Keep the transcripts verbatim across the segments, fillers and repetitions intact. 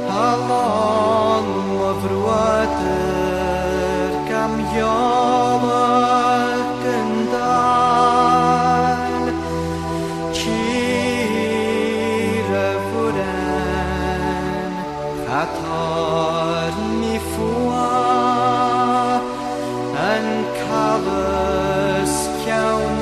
Halon lyfrwydyr gamioleg yn dan Cyr y fwren Chator mi ffwa yn cafys ciawn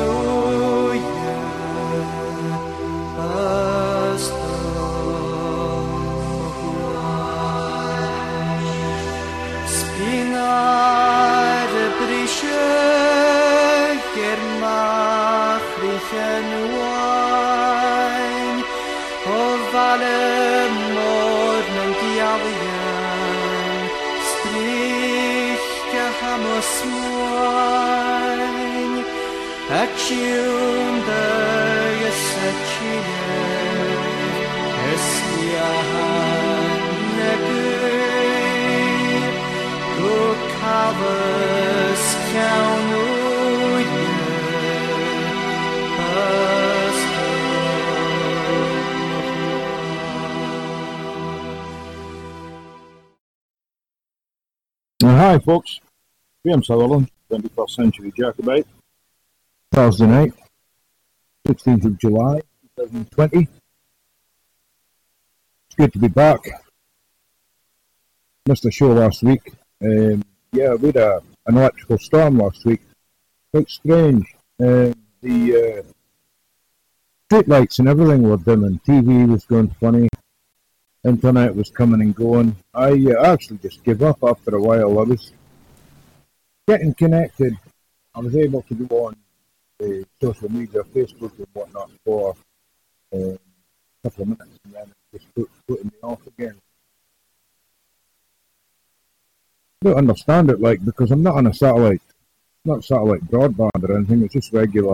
Smwain ac yw'n dy ysachile ysgiahan negyr go cafys ciawn Hi folks, Graham Sutherland, twenty-first Century Jacobite, Thursday night, sixteenth of July, twenty twenty. It's good to be back. Missed a show last week. Um, yeah, we had a, an electrical storm last week. Quite strange. Um, the uh, street lights and everything were dimming. T V was going funny. Internet was coming and going. I uh, actually just gave up after a while. I was getting connected. I was able to go on uh, social media, Facebook and whatnot for uh, a couple of minutes and then it just put, putting me off again. I don't understand it, like, because I'm not on a satellite, not satellite broadband or anything, it's just regular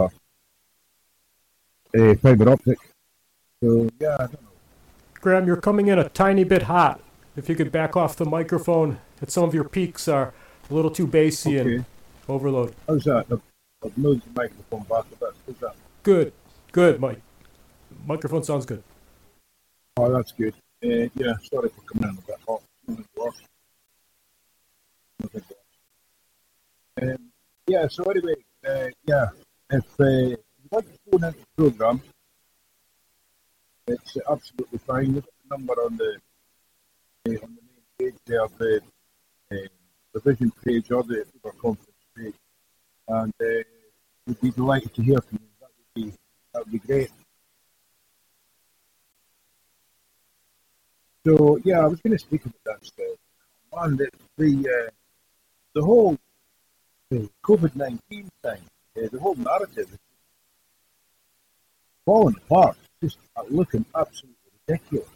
uh, fibre optic. So, yeah, I don't know. Graham, you're coming in a tiny bit hot. If you could back off the microphone, at some of your peaks are a little too bassy okay. and overload. How's that? I've, I've moved the microphone back a bit. How's that? Good. Good, Mike. Microphone sounds good. Oh, that's good. Uh, yeah, sorry for coming in a bit hot. Nothing worse. Nothing worse. Um, yeah, so anyway, uh, yeah, if uh, you'd like to phone into the programme, it's absolutely fine. You've got the number on the uh, on the main page there, the uh, the vision page or the Uber conference page, and uh, we'd be delighted to hear from you. That would be that would be great. So yeah, I was going to speak about that stuff. Man, the the, uh, the whole the COVID nineteen thing, uh, the whole narrative is falling apart. Just looking absolutely ridiculous.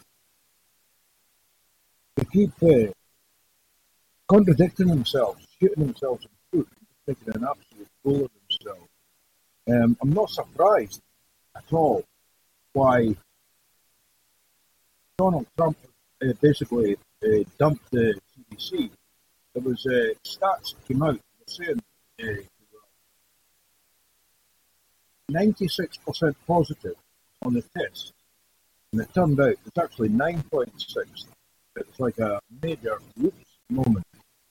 They keep uh, contradicting themselves, shooting themselves in the foot, making an absolute fool of themselves. Um, I'm not surprised at all why Donald Trump uh, basically uh, dumped the C D C. There was uh, stats that came out that were saying uh, ninety-six percent positive on the test, and it turned out it's actually nine point six. It's like a major whoops moment.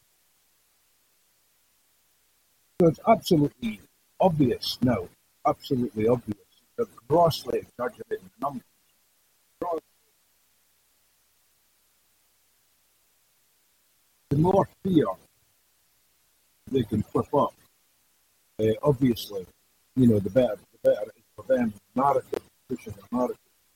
So it's absolutely obvious now, absolutely obvious. They're grossly exaggerating the numbers. The more fear they can flip up, uh, obviously, you know, the better, the better it is for them. Narrative, pushing the narrative.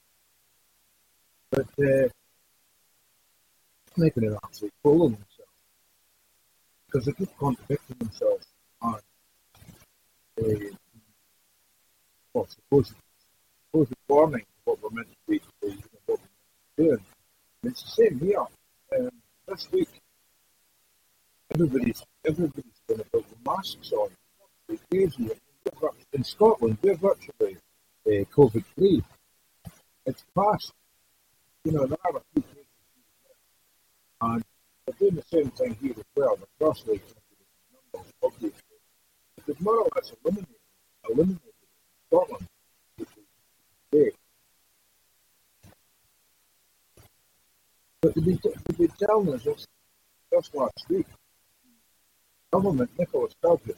But uh, making an absolute fool of themselves because they keep contradicting themselves on uh, well, supposed, supposed warning what we're meant to be, you know, what we're doing. And it's the same here. Um, this week, everybody's everybody's going about with masks on. It's crazy. In Scotland, we're virtually uh, COVID free. It's past. You know, there are a few cases and they're doing the same thing here as well. The grossly numbers, obviously. They've more or less eliminated, eliminated Scotland, which is big. But they've been, they've been telling us just, just last week, government, Nicola Sturgeon,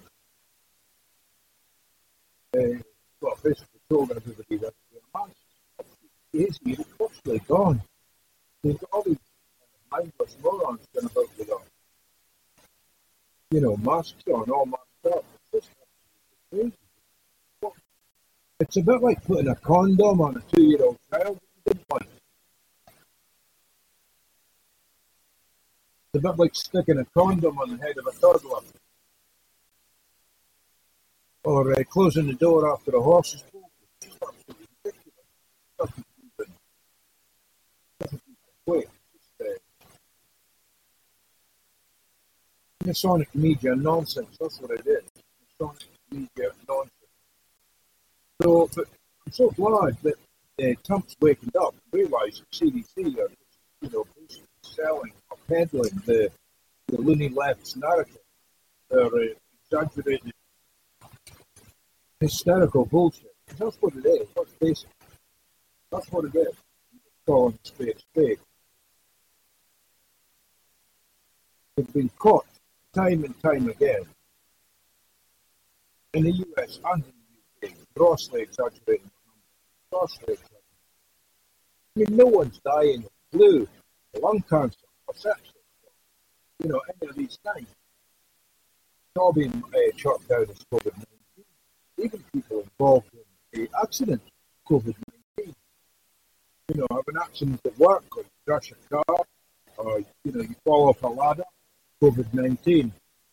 uh, well, basically told everybody that the masks is virtually gone. There's all these uh, mindless morons going about with them. You know, masks on, all masked up. It's just crazy. It's a bit like putting a condom on a two-year-old child. It's a bit like sticking a condom on the head of a toddler. Or uh, closing the door after a horse is pulled. It's just absolutely ridiculous. It doesn't even, doesn't even equate. It's uh, Masonic media nonsense. That's what it is. Masonic media nonsense. So, but I'm so glad that uh, Trump's waking up and realising C D C are, you know, basically selling or peddling the, the loony left's narrative. They're uh, exaggerated, hysterical bullshit. That's what it is. Let's face it. That's what it is. Calling space fake. They've been caught time and time again in the U S and in the U K, grossly exaggerating the numbers. Grossly exaggerating. I mean, no one's dying of flu, lung cancer, or sepsis, you know, any of these things. It's all been uh, chalked down as COVID nineteen. Even people involved in the accident, COVID nineteen. You know, have an accident at work, or you crash a car, or, you know, you fall off a ladder, COVID nineteen.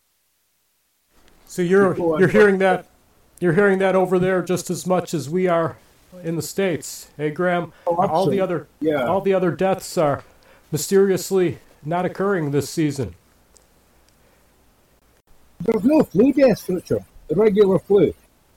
So you're you're hearing that you're hearing that over there just as much as we are in the States. Hey, Graham, Oh, all the absolutely. other Yeah. all the other deaths are mysteriously not occurring this season. There's no flu deaths, Richard. The regular flu.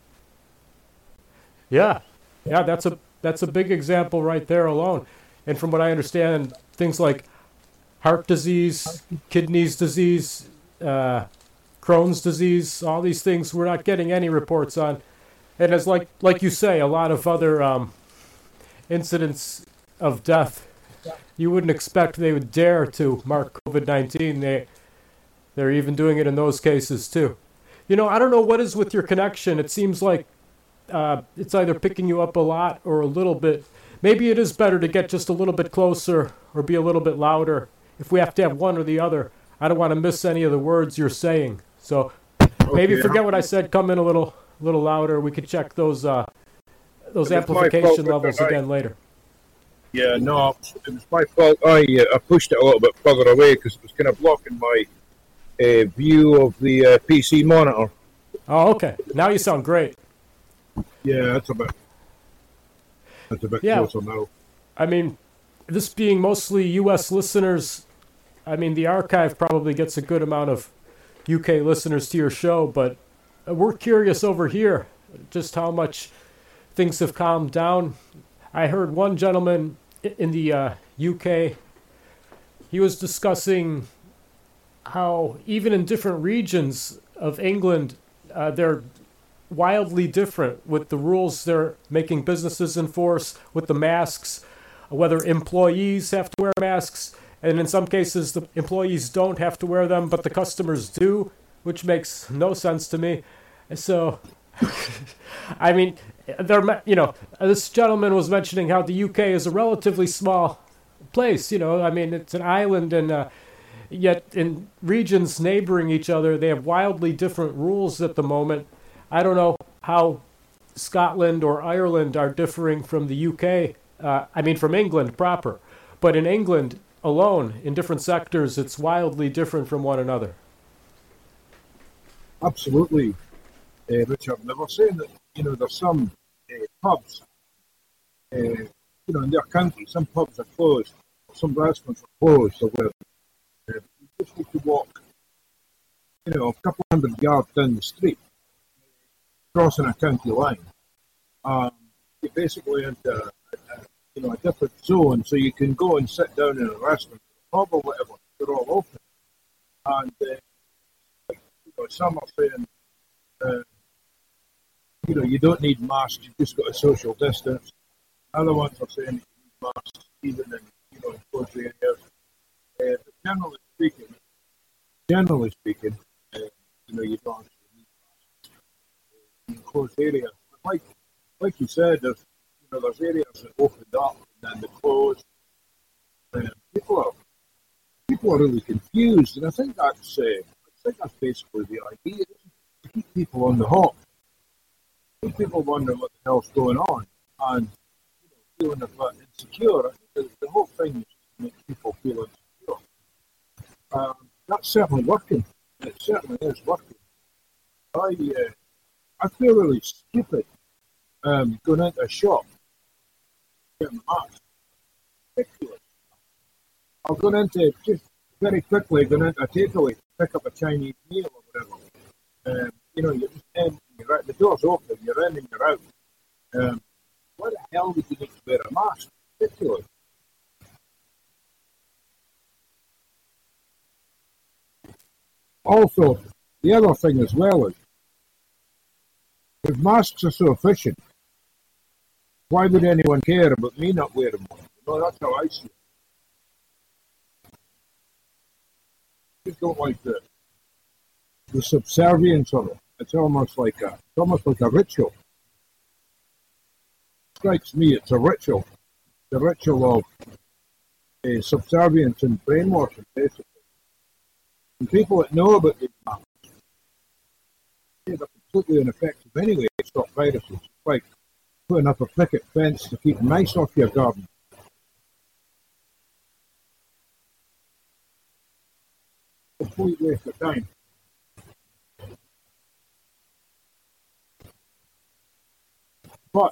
Yeah, yeah, that's a that's a big example right there alone. And from what I understand, things like heart disease, kidneys disease, uh, Crohn's disease, all these things we're not getting any reports on. And as like like you say, a lot of other um, incidents of death, you wouldn't expect they would dare to mark COVID nineteen. They they're even doing it in those cases too. You know, I don't know what is with your connection. It seems like uh, it's either picking you up a lot or a little bit. Maybe it is better to get just a little bit closer or be a little bit louder. If we have to have one or the other, I don't want to miss any of the words you're saying. So maybe Okay. forget what I said. Come in a little, little louder. We could check those, uh, those It was my amplification fault, levels Richard. I- again later. Yeah, no, it was my fault. I uh, I pushed it a little bit further away because it was kind of blocking my uh, view of the uh, P C monitor. Oh, okay. Now you sound great. Yeah, that's a bit. That's a bit Yeah. closer now. I mean, this being mostly U S listeners, I mean, the archive probably gets a good amount of U K listeners to your show, but we're curious over here just how much things have calmed down. I heard one gentleman i- in the uh, U K, he was discussing how even in different regions of England, uh, they're wildly different with the rules they're making businesses enforce, with the masks, whether employees have to wear masks, and in some cases the employees don't have to wear them, but the customers do, which makes no sense to me. So, I mean, there, you know, this gentleman was mentioning how the U K is a relatively small place. You know, I mean, it's an island, and uh, yet in regions neighboring each other, they have wildly different rules at the moment. I don't know how Scotland or Ireland are differing from the U K. Uh, I mean, from England proper. But in England alone, in different sectors, it's wildly different from one another. Absolutely, uh, Richard. They were saying that, you know, there's some uh, pubs, uh, you know, in their country, some pubs are closed, some restaurants are closed, or whatever. Uh, you just need to walk, you know, a couple hundred yards down the street, crossing a county line. Um, you're basically into, a, a, you know, a different zone, so you can go and sit down in a restaurant, pub or whatever. They're all open, and uh, like, you know, some are saying, uh, you know, you don't need masks, you've just got a social distance. Other ones are saying you need masks even in, you know, enclosed areas. generally speaking, generally speaking, uh, you know, you don't actually need masks in closed areas. But like, like you said, there's, you know, there's areas that opened up and then they closed. And people are, people are really confused, and I think that's, uh, I think that's basically the idea, to keep people on the hop. Keep people wondering what the hell's going on, and you know, feeling a bit insecure. I think the, the whole thing is to make people feel insecure. Um, that's certainly working. It certainly is working. I, uh, I feel really stupid um, going into a shop, getting a mask. Ridiculous. I'll go into just very quickly, going into a takeaway, pick up a Chinese meal or whatever. Um, you know, you're just in, you're out, the door's open, you're in and you're out. Um, why the hell would you need to wear a mask? Ridiculous. Also, the other thing as well is, if masks are so efficient, why would anyone care about me not wearing one? You know, that's how I see it. I just don't like the, the subservience of it. It's almost like a, it's almost like a ritual. It strikes me, it's a ritual. The ritual of uh, subservience and brainwashing, basically. And people that know about these masks, they're completely ineffective anyway to stop viruses. It's like putting up a picket fence to keep mice off your garden. Complete waste of time. But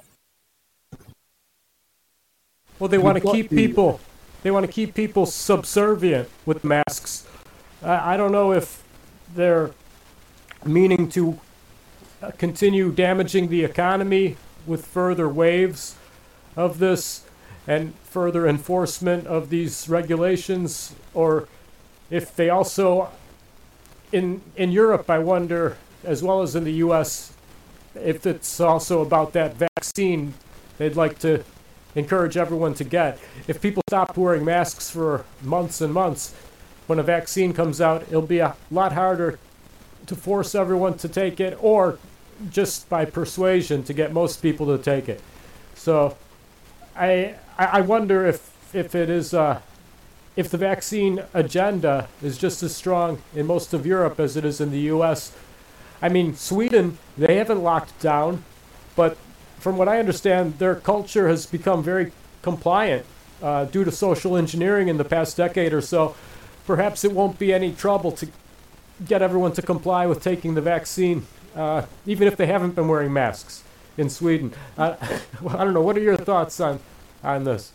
well, they want to keep people. They want to keep people subservient with masks. I, I don't know if they're meaning to continue damaging the economy with further waves of this and further enforcement of these regulations, or if they also, in in Europe, I wonder, as well as in the U S, if it's also about that vaccine they'd like to encourage everyone to get. If people stop wearing masks for months and months, when a vaccine comes out, it'll be a lot harder to force everyone to take it, or just by persuasion to get most people to take it. So I I wonder if if it is uh, if the vaccine agenda is just as strong in most of Europe as it is in the U S. I mean, Sweden, they haven't locked down, but from what I understand, their culture has become very compliant uh, due to social engineering in the past decade or so. Perhaps it won't be any trouble to get everyone to comply with taking the vaccine, uh, even if they haven't been wearing masks in Sweden. Uh, I don't know. What are your thoughts on on this?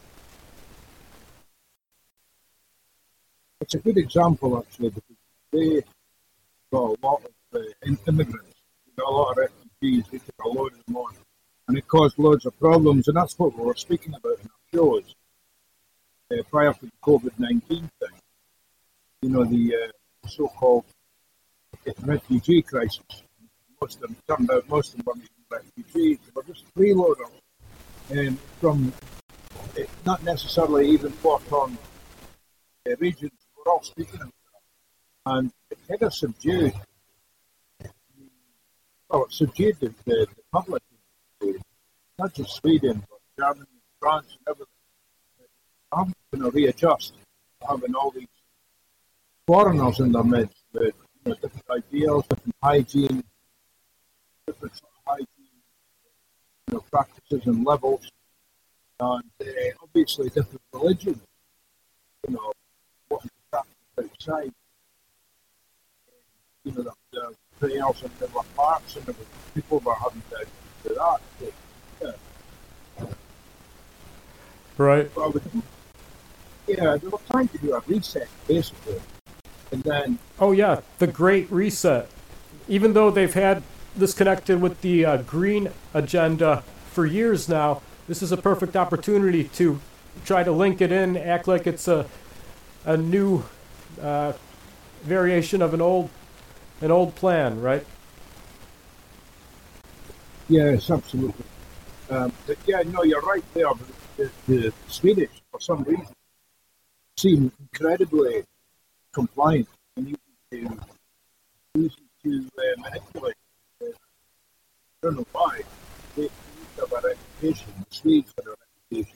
it's a good example, actually, because they got a lot of uh, immigrants, they got a lot of refugees, they took a load of them on, and it caused loads of problems, and that's what we were speaking about in our shows uh, prior to the COVID nineteen thing. You know, the uh, so-called refugee crisis. Most of them turned out, most of them weren't even refugees, they were just freeloaders, and from uh, not necessarily even war-torn uh, regions. We're all speaking of that, and it kind of subdued. Well, it subdued the, the, the public, not just Sweden, but Germany, France, and everything. I'm going to readjust, having all these foreigners in their midst with you know, different ideals, different hygiene, different sort of hygiene you know, practices and levels, and uh, obviously different religions. You know, what is practiced outside. You know, the, the prayers and the parks and everything. People were having to do that. So, yeah. Right. Well, yeah, they were trying to do a reset, basically. And then... Oh, yeah, the Great Reset. Even though they've had this connected with the uh, green agenda for years now, this is a perfect opportunity to try to link it in, act like it's a a new uh, variation of an old an old plan, right? Yes, absolutely. Um, but yeah, no, you're right there. The, the, the Swedish, for some reason, seem incredibly compliant and easy to, easy to uh, manipulate. Uh, I don't know why. They, they have a reputation. The Swedes have a reputation.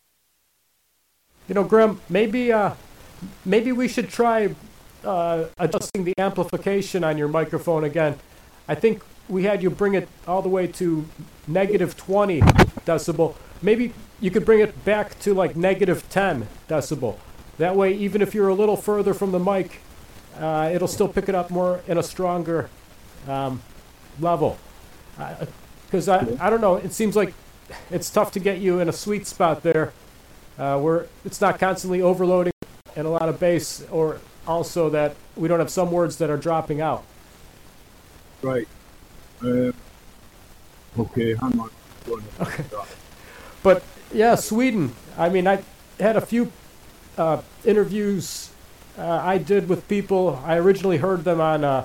You know, Graham, maybe uh, maybe we should try uh, adjusting the amplification on your microphone again. I think we had you bring it all the way to negative twenty decibel. Maybe you could bring it back to like negative ten decibel. That way, even if you're a little further from the mic, uh, it'll still pick it up more in a stronger um, level. Because uh, I, I don't know, it seems like it's tough to get you in a sweet spot there. Uh, where it's not constantly overloading and a lot of bass, or also that we don't have some words that are dropping out. Right. Uh, okay, hang on. Okay. But yeah, Sweden. I mean, I had a few uh, interviews uh, I did with people. I originally heard them on uh,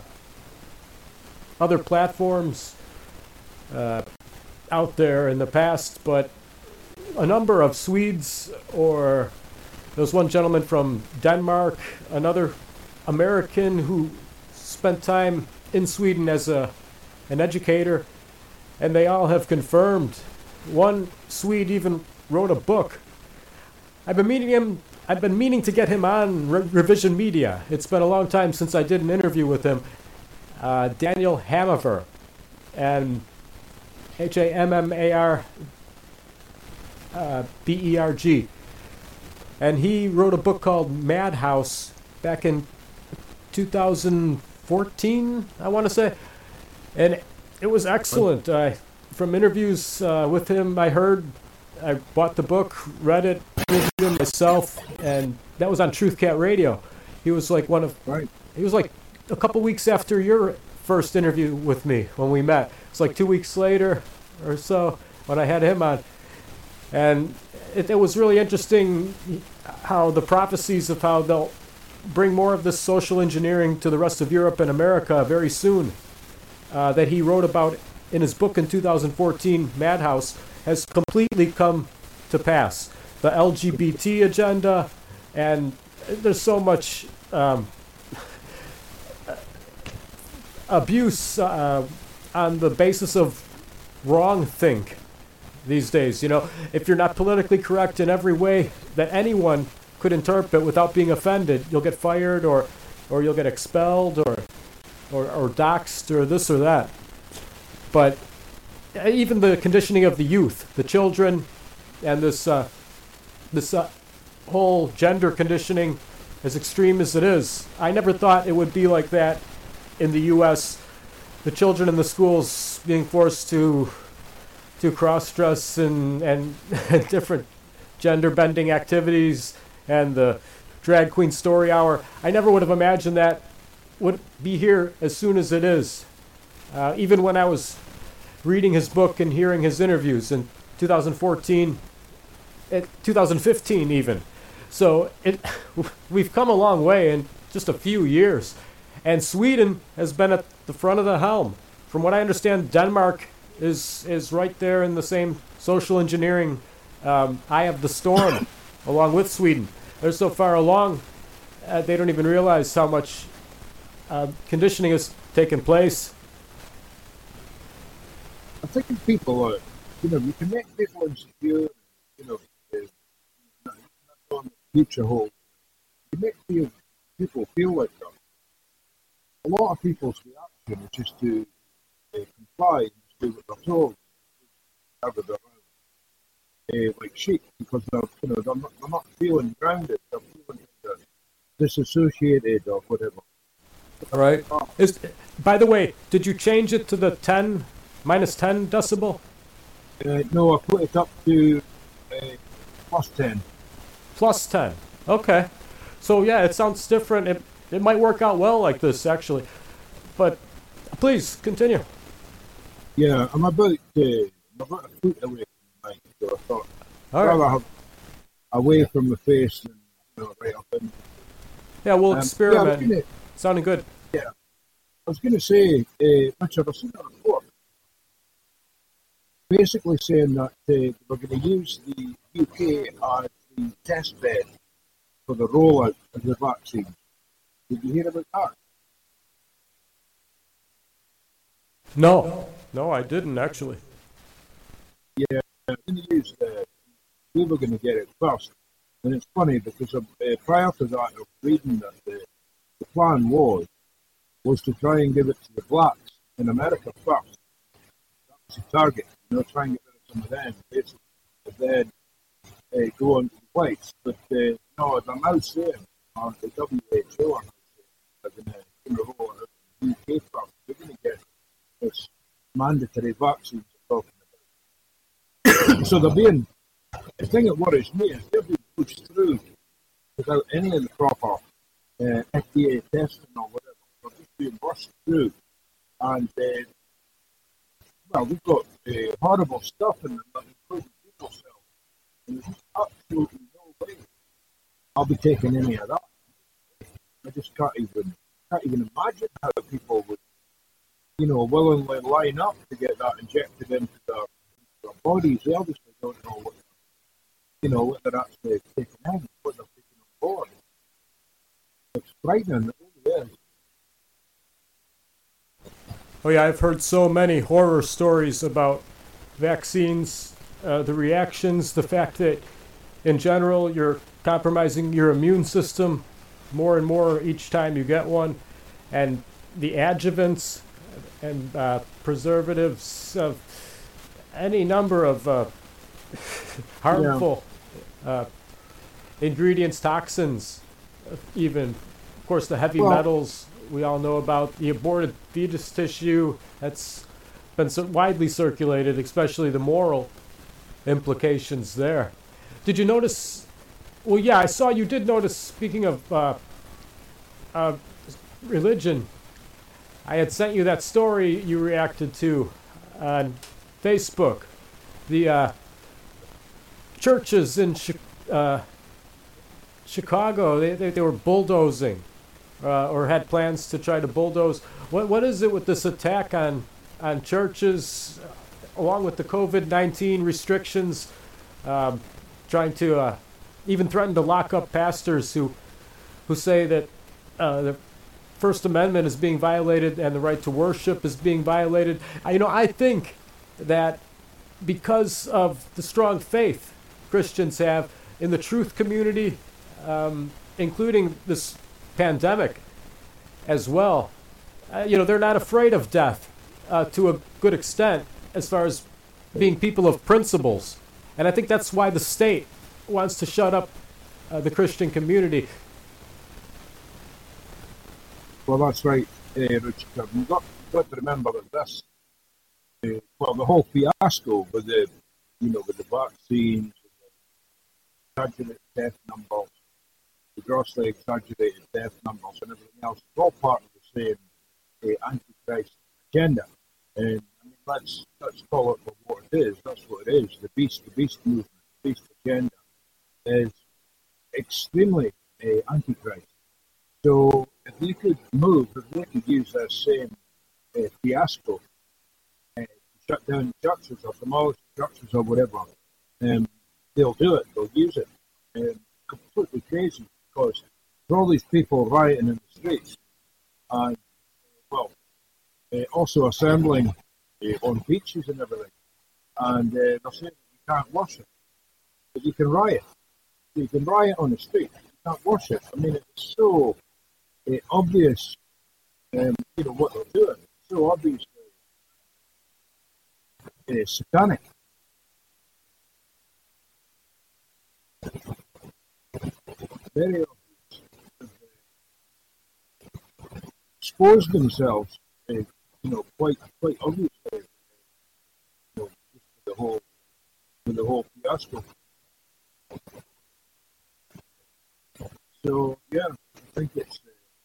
other platforms uh, out there in the past, but a number of Swedes, or there was one gentleman from Denmark, another American who spent time in Sweden as a an educator, and they all have confirmed. One Swede even wrote a book. I've been meaning him. I've been meaning to get him on Re- Revision Media. It's been a long time since I did an interview with him. Uh, Daniel Hammer, and H A M M A R. Uh, B E R G. And he wrote a book called Madhouse back in two thousand fourteen, I want to say. And it was excellent. Uh, from interviews uh, with him, I heard, I bought the book, read it, interviewed him myself, and that was on Truth Cat Radio. He was like one of, right. He was like a couple weeks after your first interview with me when we met. It's like two weeks later or so when I had him on. And it, it was really interesting how the prophecies of how they'll bring more of this social engineering to the rest of Europe and America very soon, uh, that he wrote about in his book in two thousand fourteen, Madhouse, has completely come to pass. The L G B T agenda, and there's so much um, abuse uh, on the basis of wrong think. These days, you know, if you're not politically correct in every way that anyone could interpret without being offended, you'll get fired, or or you'll get expelled, or or, or doxxed, or this or that. But even the conditioning of the youth, the children, and this uh, this uh, whole gender conditioning, as extreme as it is, I never thought it would be like that in the U S. The children in the schools being forced to to cross-dress and, and different gender-bending activities, and the drag queen story hour. I never would have imagined that would be here as soon as it is. Uh, even when I was reading his book and hearing his interviews in two thousand fourteen, at two thousand fifteen even. So it, we've come a long way in just a few years. And Sweden has been at the front of the helm. From what I understand, Denmark is is right there in the same social engineering um, eye of the storm, along with Sweden. They're so far along, uh, they don't even realize how much uh, conditioning has taken place. I think people are, you know, you can make people insecure, you know, uh, on the future hold. You make feel, people feel like that. A lot of people's reaction is just to uh, comply and just do what they're told. Have it around. Uh, like sheep, because they're, you know, they're not, they're not feeling grounded. They're feeling uh, disassociated or whatever. All right. Is, by the way, did you change it to the ten, minus ten decibel? Uh, no, I put it up to uh, plus ten. Plus ten. Okay. So yeah, it sounds different. It it might work out well like this actually. But please continue. Yeah, I'm about uh, I'm about a foot away from the mic, so I thought All rather right. have away from the face than, you know, right up in. Yeah, we'll Um, experiment. Yeah, I was gonna, Sounding good. I was going to say, uh, Richard, I've seen a report basically saying that uh, we're going to use the U K as the test bed for the rollout of the vaccine. Did you hear about that? No, no, I didn't actually. Yeah, in the news, uh, we were going to get it first. And it's funny because uh, prior to that, I was reading that the, the plan was was to try and give it to the blacks in America first. That was the target, you know, try and get rid of some of them, basically, and then uh, go on to the whites. But uh, no, as I'm now saying, on the W H O, I'm now saying, as in the U K first, we're going to get this mandatory vaccines we're talking about. So they're being, the thing that worries me is they're being pushed through without any of the proper uh, F D A testing or whatever. They're just being rushed through. And, uh, well, we've got uh, horrible stuff in them, including people cells. And there's absolutely no way I'll be taking any of that. I just can't even, can't even imagine how people would, you know, willingly line up to get that injected into their, their bodies. They obviously don't know what, you know, what they're actually taking in, what they're taking on board. It's frightening, it really is. Oh yeah, I've heard so many horror stories about vaccines, uh, the reactions, the fact that in general you're compromising your immune system more and more each time you get one, and the adjuvants and uh, preservatives of any number of uh, harmful yeah. uh, ingredients, toxins, even, of course, the heavy well, metals we all know about, the aborted fetus tissue that's been so widely circulated, especially the moral implications there. Did you notice? Well, yeah, I saw you did notice, speaking of uh, uh, religion, I had sent you that story you reacted to on Facebook. The uh, churches in chi- uh, Chicago, they, they, they were bulldozing uh, or had plans to try to bulldoze. What What is it with this attack on, on churches, uh, along with the COVID nineteen restrictions, um, trying to uh, even threaten to lock up pastors who, who say that uh, the First Amendment is being violated and the right to worship is being violated? I, you know, I think that because of the strong faith Christians have in the truth community, um, including this pandemic as well, uh, you know, they're not afraid of death uh, to a good extent as far as being people of principles. And I think that's why the state wants to shut up uh, the Christian community. Well, that's right, uh, Richard. You've got, you've got to remember that this, uh, well, the whole fiasco with the, you know, with the vaccines, the exaggerated death numbers, the grossly exaggerated death numbers, and everything else, it's all part of the same uh, Antichrist agenda. And I mean, let's let's call it for what it is. That's what it is. The beast, the beast movement, the beast agenda is extremely uh, Antichrist. So if they could move, if they could use that same uh, fiasco uh, to shut down churches or demolish churches or whatever, um, they'll do it. They'll use it. Um, completely crazy, because for all these people rioting in the streets and, well, uh, also assembling uh, on beaches and everything, and uh, they're saying that you can't worship, but you can riot. You can riot on the street. You can't worship. I mean, it's so uh, obvious, um, you know, what they're doing. It's so obviously uh, satanic. Very obvious. Expose themselves, uh, you know, quite quite obviously, you know, just with the whole with the whole fiasco. So yeah, I think it's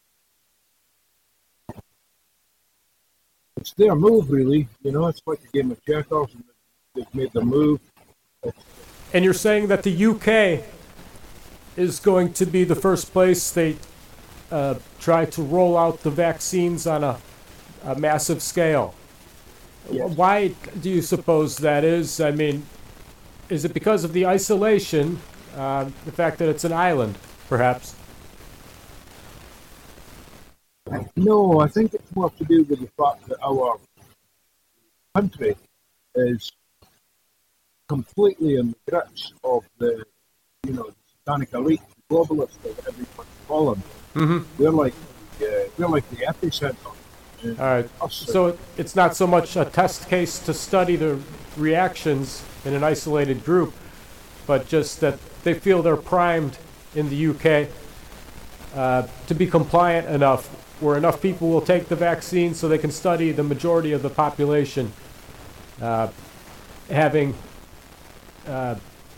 uh, it's their move, really. You know, it's like a game of checkers, and they've made the move. It's, and you're saying that the U K is going to be the first place they uh, try to roll out the vaccines on a, a massive scale. Yes. Why do you suppose that is? I mean, is it because of the isolation, uh, the fact that it's an island, perhaps? No, I think it's more to do with the fact that our country is completely in the grips of the, you know, the satanic elite, the globalists, or whatever you want to call them. Mm-hmm. We're like, uh, we're like the epicenter. All right. So it's not so much a test case to study the reactions in an isolated group, but just that they feel they're primed in the U K uh, to be compliant enough where enough people will take the vaccine so they can study the majority of the population uh, having uh,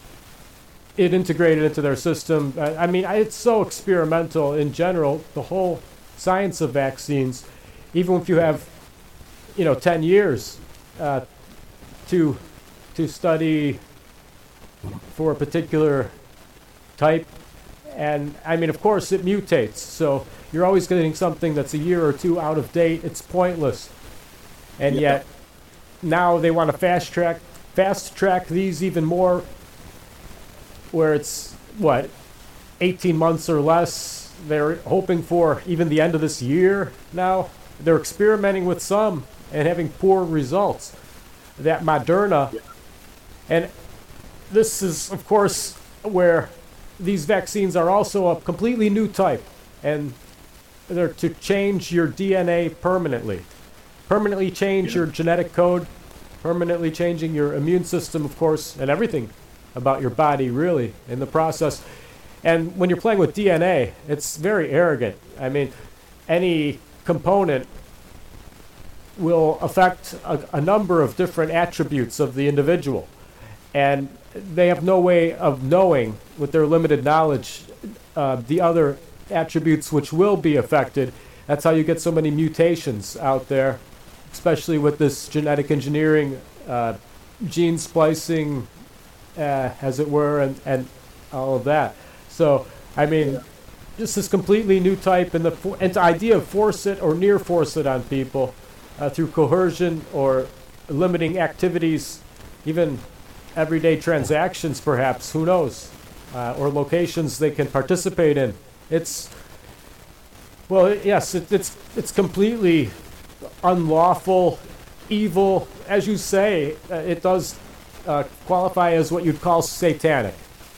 it integrated into their system. I, I mean, it's so experimental in general, the whole science of vaccines. Even if you have, you know, ten years uh, to to study for a particular type, and I mean, of course, it mutates. So you're always getting something that's a year or two out of date. It's pointless, and Yeah. yet now they want to fast track fast track these even more, where it's what eighteen months or less. They're hoping for even the end of this year now. They're experimenting with some and having poor results. That Moderna, and this is, of course, where these vaccines are also a completely new type, and they're to change your D N A permanently. Permanently change your genetic code, permanently changing your immune system, of course, and everything about your body, really, in the process. And when you're playing with D N A, it's very arrogant. I mean, any component will affect a, a number of different attributes of the individual. And they have no way of knowing, with their limited knowledge, uh, the other attributes which will be affected. That's how you get so many mutations out there, especially with this genetic engineering, uh, gene splicing, uh, as it were, and, and all of that. So, I mean, just this completely new type, and the, for- and the idea of force it or near force it on people uh, through coercion or limiting activities, even everyday transactions, perhaps, who knows, uh, or locations they can participate in. It's, well, yes, it, it's it's completely unlawful, evil, as you say. Uh, it does uh, qualify as what you'd call satanic.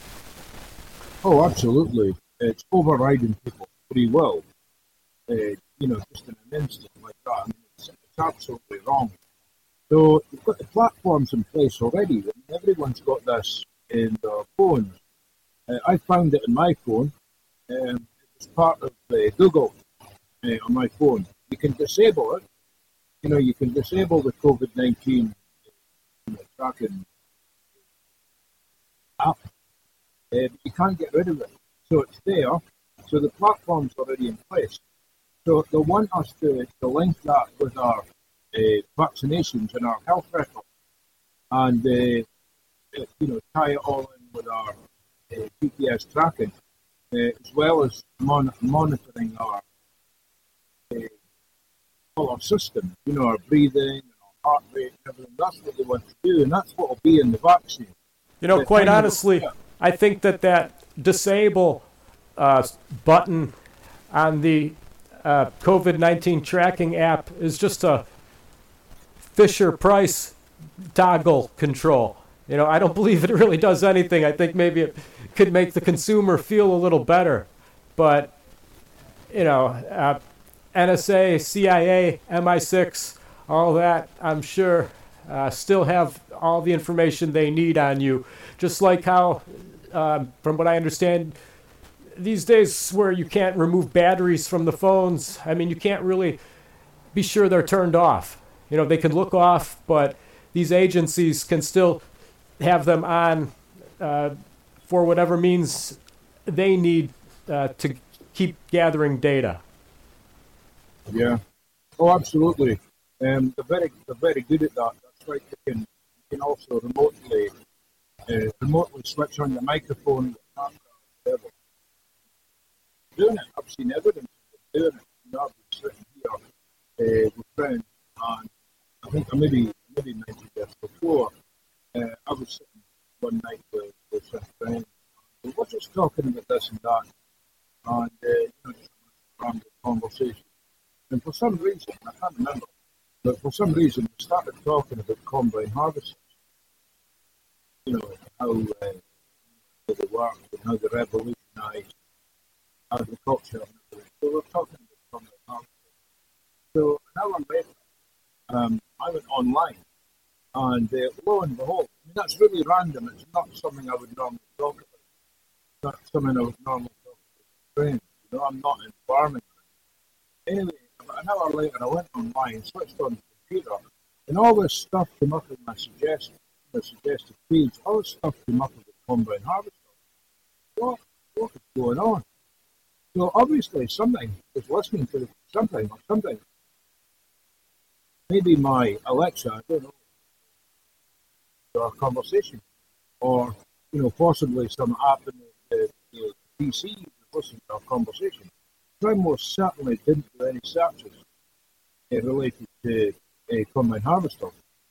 Oh, absolutely. It's overriding people's free will. Uh, you know, just in an instant like that. I mean, it's, it's absolutely wrong. So you've got the platforms in place already. I mean, everyone's got this in their phones. Uh, I found it in my phone. Um, it was part of uh, Google uh, on my phone. You can disable it. You know, you can disable the COVID nineteen uh, tracking app. Uh, but you can't get rid of it. So it's there. So the platform's already in place. So they want us to, to link that with our uh, vaccinations and our health record, and uh, uh, you know, tie it all in with our uh, G P S tracking, uh, as well as mon- monitoring our uh, all our system. You know, our breathing and our heart rate and everything. That's what they want to do, and that's what will be in the vaccine. You know, Uh, quite kind of- honestly, yeah. I think that that disable uh, button on the uh, COVID nineteen tracking app is just a Fisher-Price toggle control. You know, I don't believe it really does anything. I think maybe it could make the consumer feel a little better. But, you know, uh, N S A, C I A, M I six, all that, I'm sure, uh, still have all the information they need on you. Just like how, um, from what I understand, these days where you can't remove batteries from the phones, I mean, you can't really be sure they're turned off. You know, they can look off, but these agencies can still have them on uh, for whatever means they need uh, to keep gathering data. Yeah. Oh, absolutely. Um, they're very, they're very good at that. That's right. They can, you can also remotely, uh, remotely switch on your microphone, your camera, whatever. Doing it. I've seen evidence of doing it. You know, I've been sitting here uh, with friends, and I think I maybe maybe mentioned this before. Uh, I was sitting one night with, with some friends. We were just talking about this and that, and uh, you know, just having a random conversation. for some reason, I can't remember, but for some reason we started talking about combine harvesters. You know, how, uh, how they work and how they revolutionised agriculture. So we're talking about combine harvesters. So an hour later, um, I went online, and uh, lo and behold, I mean, that's really random. It's not something I would normally talk about. It's not something I would normally talk about with friends. You know, I'm not in farming. Anyway, about an hour later, I went online, switched on the computer, and all this stuff came up in my suggestion, my suggested feeds. All this stuff came up with the combine harvester. What, what is going on? So obviously, something is listening to something or something. Maybe my Alexa, I don't know, or conversation, or you know, possibly some app in the, the, the P C that listens to our conversation. I most certainly didn't do any searches uh, related to uh, combine harvester.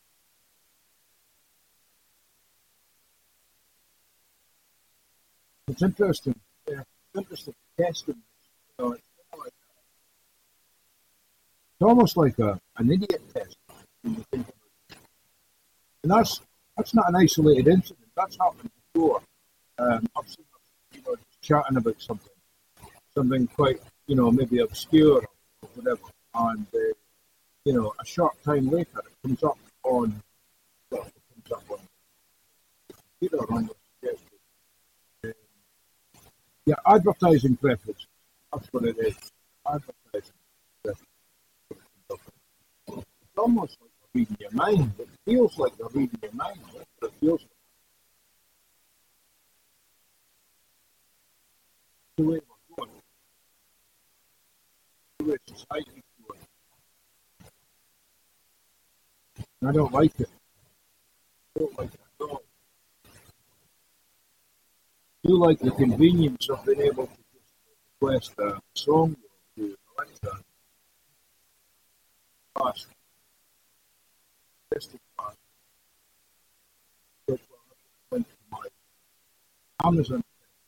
It's interesting. Yeah, it's interesting testing. You know, it's, kind of like, it's almost like a, an idiot test when you think about it. And that's that's not an isolated incident. That's happened before. Um, I've seen people just chatting about something, something quite, you know, maybe obscure or whatever, and uh, you know, a short time later it comes up on, well, it comes up on the computer on the suggested. Um, yeah, advertising preference. That's what it is. Advertising preference. It's almost like they're reading your mind. It feels like they're reading your mind. That's what it feels like. The way we're going. Society. I don't like it. I don't like it at all. I do like the convenience of being able to just request a song to Alexa. Fast. Just fast. That's what I went to my Amazon.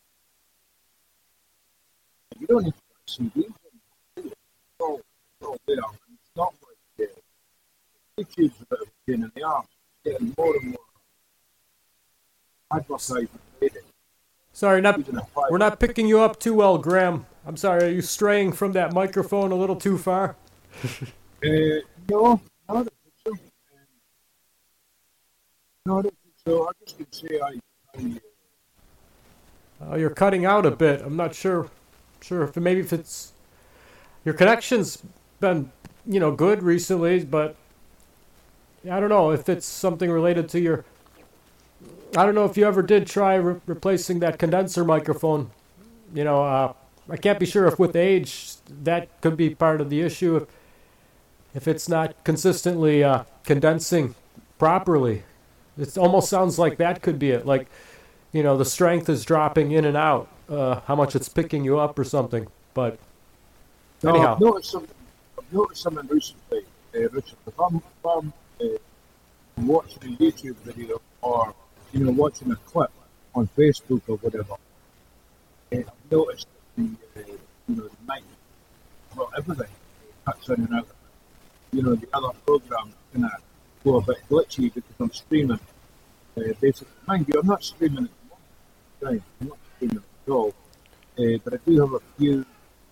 You don't need to buy C Ds. Oh, oh, yeah. It's not like uh, YouTube's a bit of a pain in the arse. It's getting more and more advertising. Sorry, not we're not picking you up too well, Graham. I'm sorry. Are you straying from that microphone a little too far? uh, no, I don't think so. Um, no, I don't think so. I just can say I. I uh, uh, you're cutting out a bit. I'm not sure. Sure if maybe if it's your connection's been, you know, good recently, but I don't know if it's something related to your. I don't know if you ever did try re- replacing that condenser microphone. You know, uh, I can't be sure if with age that could be part of the issue. If, if it's not consistently uh, condensing properly, it almost sounds like that could be it. Like, you know, the strength is dropping in and out. Uh, how much it's picking you up or something. But no, anyhow, I've noticed something. I've noticed something recently. Uh, Richard, if I'm, if I'm uh, watching a YouTube video or you know watching a clip on Facebook or whatever, uh, I've noticed that the uh, you know the mic, well everything uh, cuts in and out. You know the other programs kind of go a bit glitchy because I'm streaming. Uh, basically, mind you, I'm not streaming at the moment. I'm not streaming at all. Uh, but I do have a few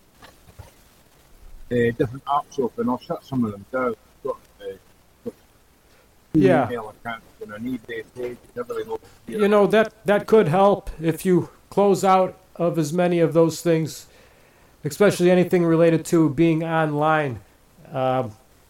uh, different apps open. I'll shut some of them down. I've got, uh, got two Yeah. email accounts and an eBay page and everything over here. you know, that, that could help if you close out of as many of those things, especially anything related to being online. Um,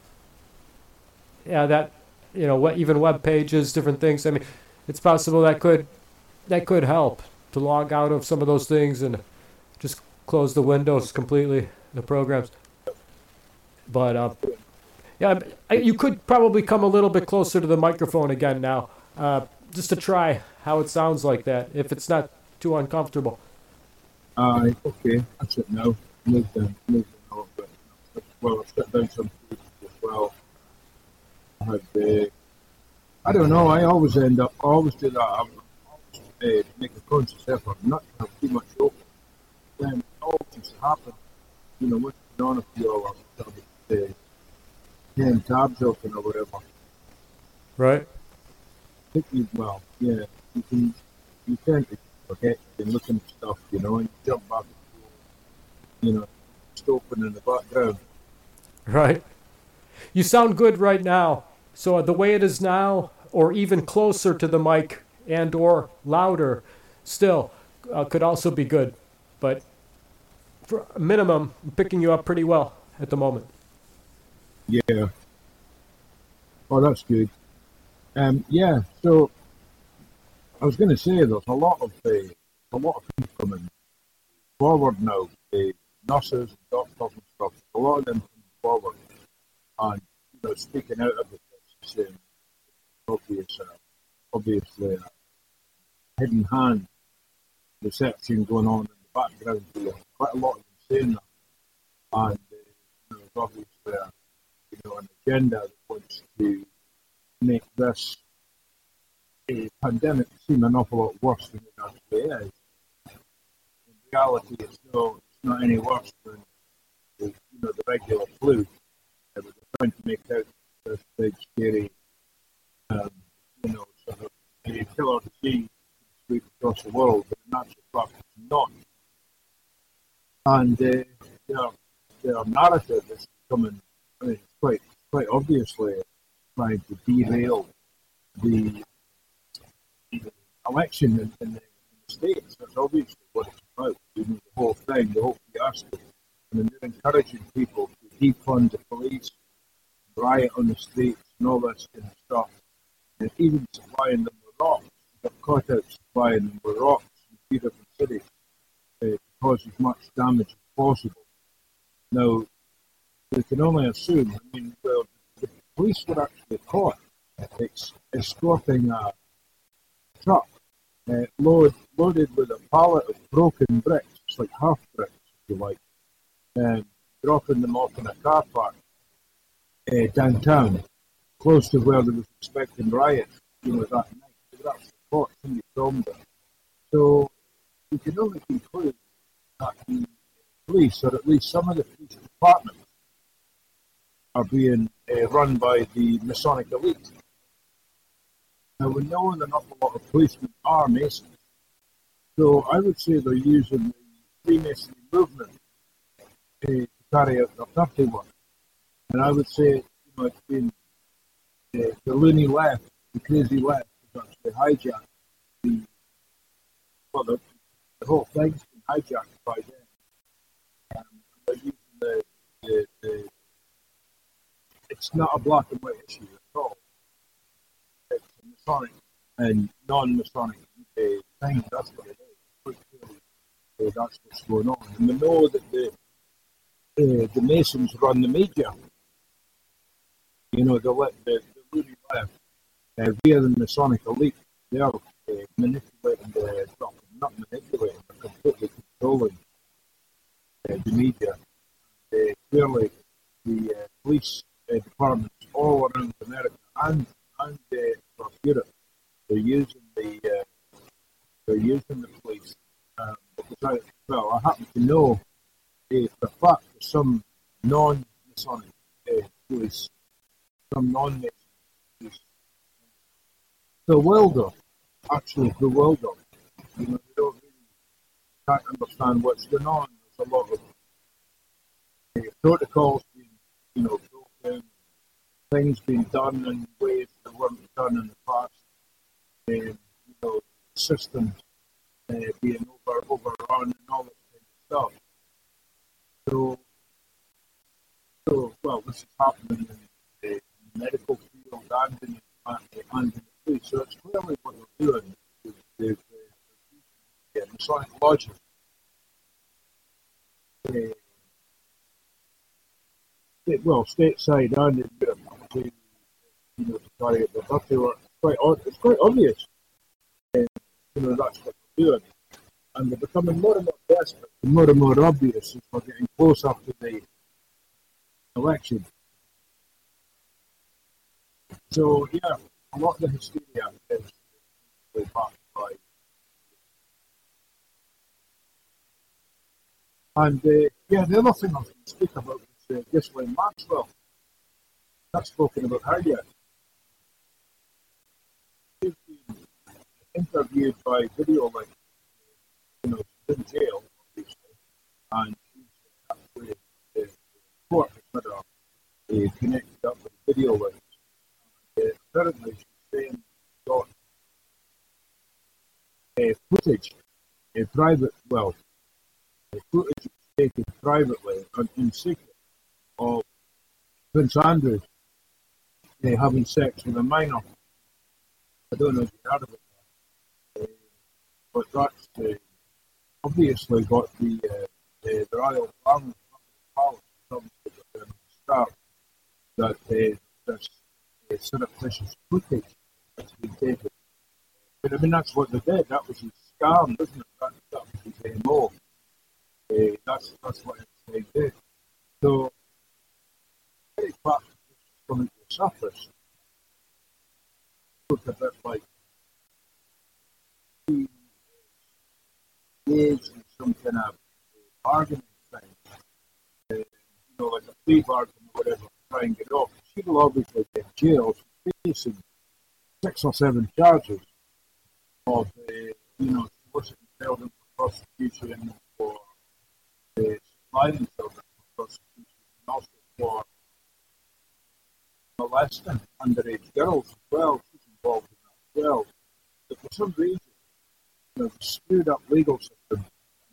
yeah, that, you know, what even web pages, different things. I mean, it's possible that could that could help to log out of some of those things and just close the windows completely, the programs. But uh, yeah, I- you could probably come a little bit closer to the microphone again now, uh, just to try how it sounds like that, if it's not too uncomfortable. Aye, okay, that's it now. Move down, move down a little bit. Well, I've shut down some food as well. I had, uh, I don't know, I always end up, I always do that. I always uh, make a conscious effort not to have too much open. Then it all seems to happen. You know, what's going on a few hours, I'll be uh, ten tabs open or whatever. Right. I think you, well, yeah, you can, you tend to forget and looking at stuff, you know, and you jump back and forth, you know, just open in the background. Right. You sound good right now. So the way it is now, or even closer to the mic and or louder, still uh, could also be good. But for a minimum, I'm picking you up pretty well at the moment. Yeah. Oh, that's good. Um, yeah. So I was going to say there's a lot of uh, a lot of people coming forward now. Uh, nurses and doctors and stuff. A lot of them coming forward and you know speaking out of it, saying obvious, uh, obviously, uh, hidden hand reception going on in the background here. Quite a lot of them saying that, and uh, you know, there's obviously uh, you know an agenda that wants to make this uh, pandemic seem an awful lot worse than it actually is. In reality, it's no, it's not any worse than the, you know the regular flu. Uh, but they're trying to make out this big scary, um, you know, sort of a killer disease sweep across the world, but in actual fact, it's not. And uh, their, their narrative is coming. I mean, it's quite, quite obviously trying to derail the, the election in, in, the, in the States. That's obviously what it's about. You know, the whole thing, the whole fiasco. I mean, they're encouraging people to defund the police, riot on the streets, and all that kind of stuff. And even supplying them with rocks. They got caught out supplying them with rocks in three different cities uh, to cause as much damage as possible. Now, we can only assume, I mean, well, the police were actually caught ex- escorting a truck uh, load, loaded with a pallet of broken bricks, it's like half bricks, if you like, and dropping them off in a car park uh, downtown, close to where they was expecting riots, you know, that night. They were actually caught, somebody filmed it. So we can only conclude that the police, or at least some of the police departments, are being uh, run by the Masonic elite. Now, we know that an awful lot of policemen are Masons. So I would say they're using the Freemasonry movement uh, to carry out their dirty work. And I would say, you know, it's been uh, the loony left, the crazy left, has actually hijacked the, well, the, the whole thing's been hijacked by them. Um, they're using the, the, the, it's not a black and white issue at all. It's a Masonic and non-Masonic uh, thing. That's what it is. Quite clearly, uh, that's what's going on. And we know that the uh, the Masons run the media. You know, the the, the loony left uh, via the Masonic elite. They are uh, manipulating the well, not manipulating, but completely controlling uh, the media. Uh, clearly, the uh, police uh, departments all around America and and uh, across Europe, they're using the uh, they're using the police. Um, because I, well, I happen to know uh, for a fact that some non-Masonic uh, police, some non-Masonic police, bewildered, actually bewildered. You know, they don't really can't understand what's going on. There's a lot of uh, protocols being, you know, broken, things being done in ways that weren't done in the past. Um, you know, systems uh, being over overrun and all that kind of stuff. So, so well, this is happening in the medical field and in the, and in the police. So it's clearly what they're doing. They've, they've, uh, yeah, Masonic logic. Uh, state, well, stateside and in Europe, to, you know, to carry out the dirty work. Quite, it's quite obvious. Uh, you know, that's what they're doing. And they're becoming more and more desperate, and more and more obvious as we're getting closer to the election. So, yeah, a lot of the hysteria is backed by. And, uh, yeah, the other thing I was going to speak about uh, Ghislaine Maxwell. Not spoken about her yet. She's been interviewed by video link. You know, she's in jail, obviously, and she's actually uh, court has had a, uh, connected up with video links. Uh, apparently, she's saying she's got uh, footage, uh, private, well, uh, footage taken privately and in secret of Prince Andrew uh, having sex with a minor. I don't know if you heard of it, uh, but that's uh, obviously got the, uh, the, the royal family palace from the start that uh, this uh, surreptitious footage has been taken. But I mean, that's what they did. That was a scam, wasn't it? That, that was his M O. Uh, that's, that's what they did. So, very fast coming to the surface. Look a bit like he engaged in some kind of bargaining thing. Uh, you know, like a plea bargain or whatever, try and get off. She will obviously get jailed. She's facing six or seven charges of, uh, you know, soliciting children for prosecution, for uh, supplying children for prosecution, and also for molesting underage girls as well. She's involved in that as well. But for some reason, you know, the screwed up legal system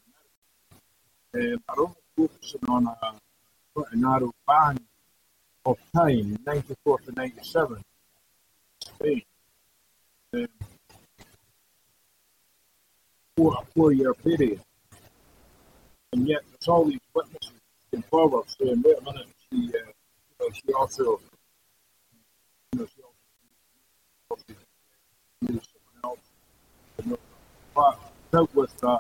um, are only focusing on a quite a narrow band of time, ninety-four to ninety-seven, Spain. Um, for a four-year period. And yet there's all these witnesses in forward saying, wait a minute, she, uh, you know, she also, you know, she also used someone else. You know, but dealt with that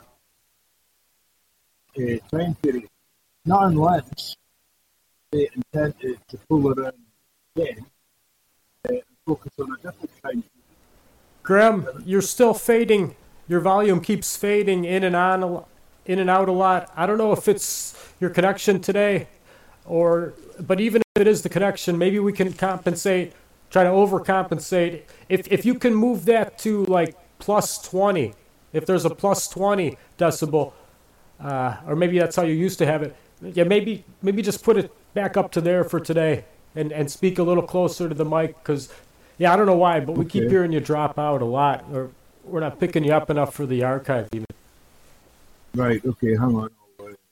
uh, time period. Not unless they intended to pull her in again uh, and focus on a different time period. Graham, you're still fading. Your volume keeps fading in and on, a, in and out a lot. I don't know if it's your connection today, or but even if it is the connection, maybe we can compensate, try to overcompensate. If if you can move that to like plus twenty, if there's a plus twenty decibel, uh, or maybe that's how you used to have it. Yeah, maybe maybe just put it back up to there for today, and and speak a little closer to the mic, because yeah, I don't know why, but we Okay. keep hearing you drop out a lot, or we're not picking you up enough for the archive even. Right, okay, hang on. I'll, uh,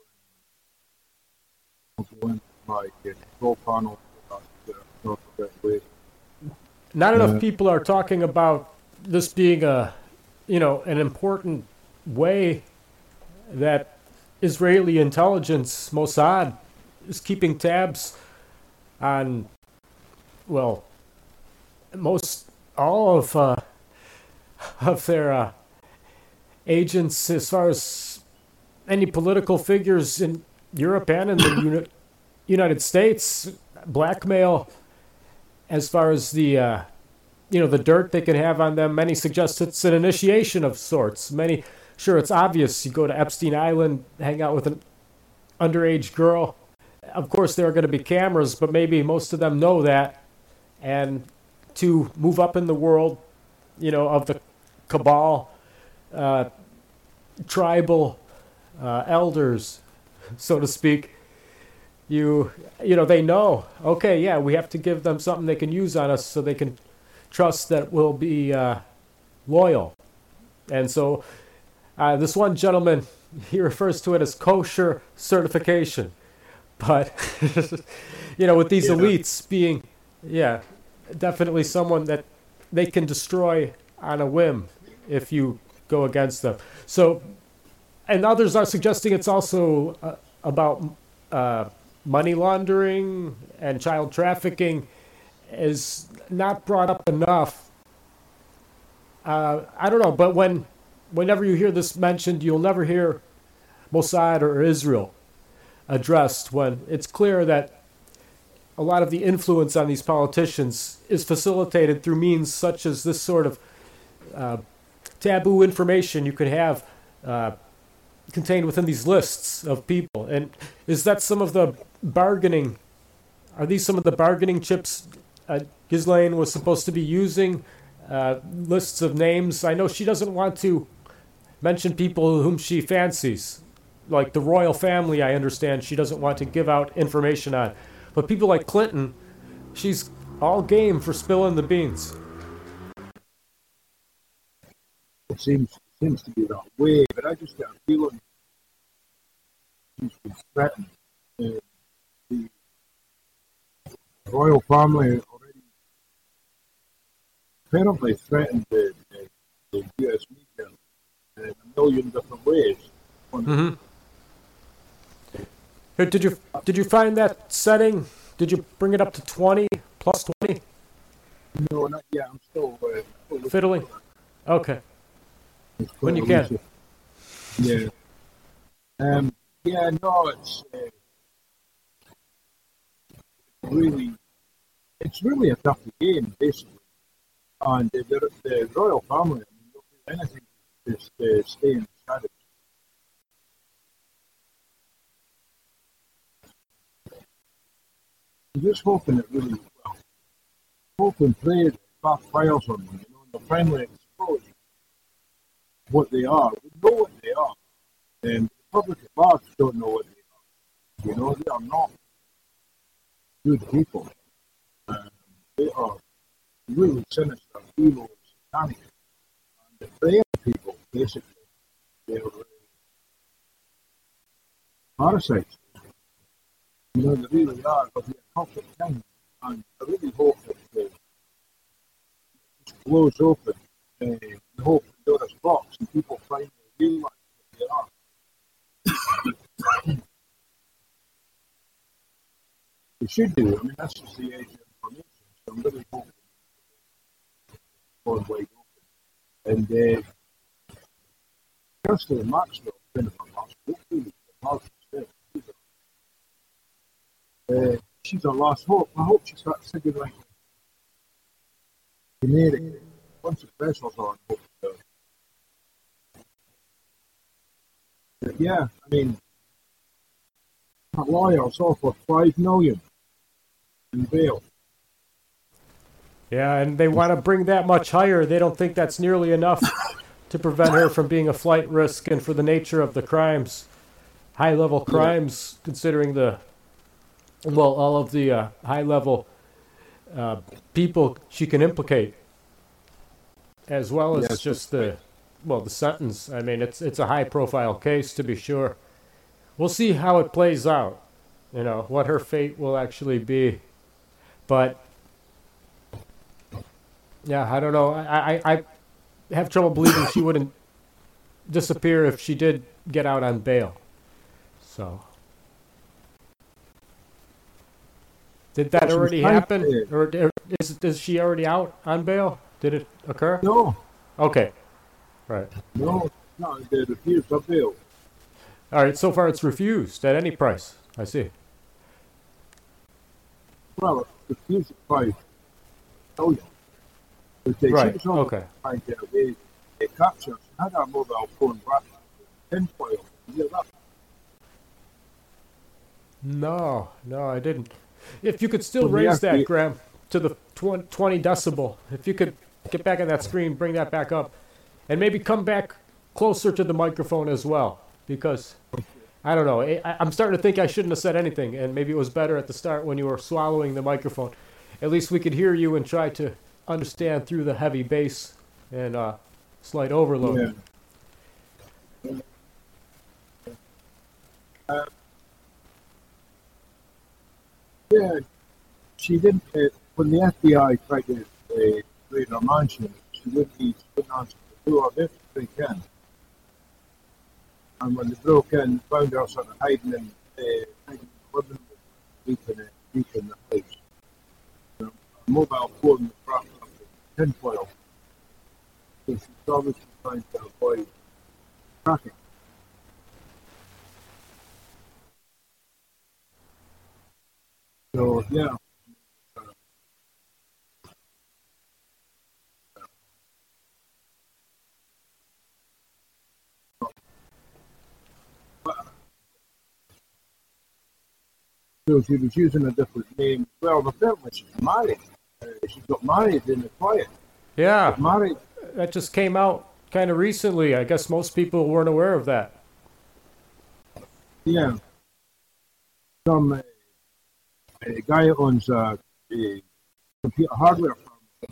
I'll go in my uh, control panel. Uh, talk a bit later. Not enough Uh, people are talking about this being a, you know, an important way that Israeli intelligence, Mossad, is keeping tabs on, well, most, all of, uh, of their uh, agents, as far as any political figures in Europe and in the uni- United States, blackmail as far as the, uh, you know, the dirt they can have on them. Many suggest it's an initiation of sorts. Many, sure, it's obvious. You go to Epstein Island, hang out with an underage girl. Of course, there are going to be cameras, but maybe most of them know that. And to move up in the world, you know, of the cabal, uh, tribal uh, elders, so to speak, you you know, they know, okay, yeah, we have to give them something they can use on us so they can trust that we'll be uh, loyal. And so uh, this one gentleman, he refers to it as kosher certification. But, you know, with these Yeah. elites being, yeah, definitely someone that they can destroy on a whim if you go against them. So, and others are suggesting it's also uh, about uh, money laundering and child trafficking is not brought up enough. Uh, I don't know, but when, whenever you hear this mentioned, you'll never hear Mossad or Israel addressed, when it's clear that a lot of the influence on these politicians is facilitated through means such as this sort of uh, taboo information you could have uh, contained within these lists of people. And is that some of the bargaining. Are these some of the bargaining chips uh, Ghislaine was supposed to be using? Uh, lists of names. I know she doesn't want to mention people whom she fancies, like the royal family. I understand she doesn't want to give out information on, but people like Clinton, she's all game for spilling the beans. It seems seems to be that way, but I just get a feeling she's been threatened. Uh, the royal family already apparently threatened the, the, the U S media in a million different ways. Mm-hmm. Here, did you did you find that setting? Did you bring it up to twenty plus twenty? No, not yet. I'm still, uh, still fiddling. Okay. When you can. Yeah. Um. Yeah. No. It's uh, really, it's really a tough game, basically. And the, the, the royal family, I mean, they'll do anything to uh, stay in the shadows. I'm just hoping it really well. Hope and pray that it backfires on them, you know, and they'll finally expose what they are. We know what they are. And the public at large don't know what they are. You know, they are not good people. Um, they are really sinister, evil, satanic. And the prayer people, basically, they're uh, parasites. You know, they really are, but they're a perfect thing. And I really hope that uh, just blows open uh, the whole Pandora's box and people finally realize what they are. They should do. I mean, that's just the age of information. So I'm really hoping it's wide open. And uh, Kirsten Maxwell, Jennifer Maxwell, hopefully the Uh, she's our last hope. I hope she starts singing like generic. Once the pressure's on, hope she does. But yeah, I mean, that lawyer's offered five million in bail. Yeah, and they want to bring that much higher. They don't think that's nearly enough to prevent her from being a flight risk and for the nature of the crimes, high-level crimes, yeah. Considering the Well, all of the uh, high-level uh, people she can implicate, as well as yes, just the, well, the sentence. I mean, it's it's a high-profile case, to be sure. We'll see how it plays out, you know, what her fate will actually be. But, yeah, I don't know. I, I, I have trouble believing she wouldn't disappear if she did get out on bail. So... Did that already happen? Or is, is she already out on bail? Did it occur? No. Okay. Right. No, no, they refused her bail. All right, so far it's refused at any price. I see. Well, it's refused at five million. Right, okay. Trying to get away. They captured, she had her mobile phone wrapped in tinfoil. You hear that? No, no, I didn't. If you could still raise that, Graham, to the twenty decibel. If you could get back on that screen, bring that back up. And maybe come back closer to the microphone as well. Because, I don't know, I, I'm starting to think I shouldn't have said anything. And maybe it was better at the start when you were swallowing the microphone. At least we could hear you and try to understand through the heavy bass and uh, slight overload. Yeah. Uh, Yeah, she didn't. Uh, when the F B I tried to uh, raid her mansion, she wouldn't, she wouldn't answer the door. They break in, and when they broke in, found her sort of hiding in, uh, hiding in the living room, deep in, it, deep in the house. You know, a mobile phone was wrapped up in tinfoil, so she's obviously trying to avoid tracking. So, yeah. So she was using a different name. Well, apparently she's married. Uh, she got married in the quiet. Yeah, Married. that just came out kind of recently. I guess most people weren't aware of that. Yeah. Some uh, a guy who owns uh, a computer hardware firm.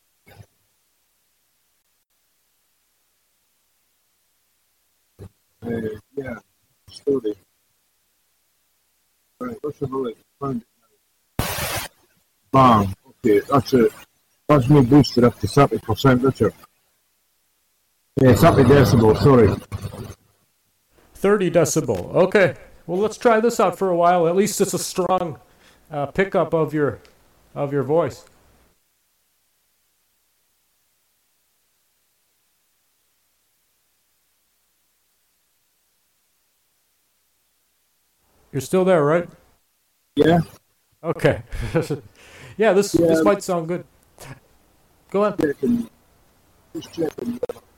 Uh, yeah, story. Right, let's have a look. Find it now. Bang. Okay, that's it. That's me boosted up to thirty percent, Richard. Yeah, thirty decibels, sorry. thirty decibel. Okay. Well, let's try this out for a while. At least it's a strong uh, pickup of your of your voice. You're still there, right? Yeah. Okay. yeah, this Yeah. this might sound good. Go on. Checking. Just checking.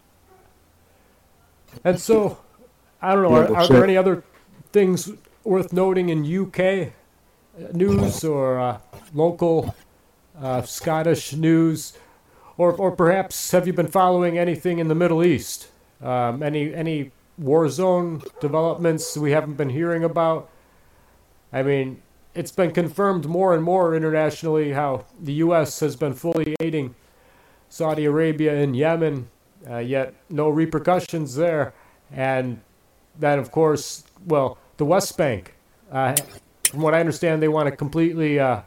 And so, I don't know, Yeah, are, are that's there it. any other things worth noting in U K news or uh, local uh, Scottish news? Or, or perhaps have you been following anything in the Middle East? Um, any any war zone developments we haven't been hearing about? I mean, it's been confirmed more and more internationally how the U S has been fully aiding Saudi Arabia and Yemen, uh, yet no repercussions there. And then, of course, well, the West Bank. Uh, from what I understand, they want to completely, uh,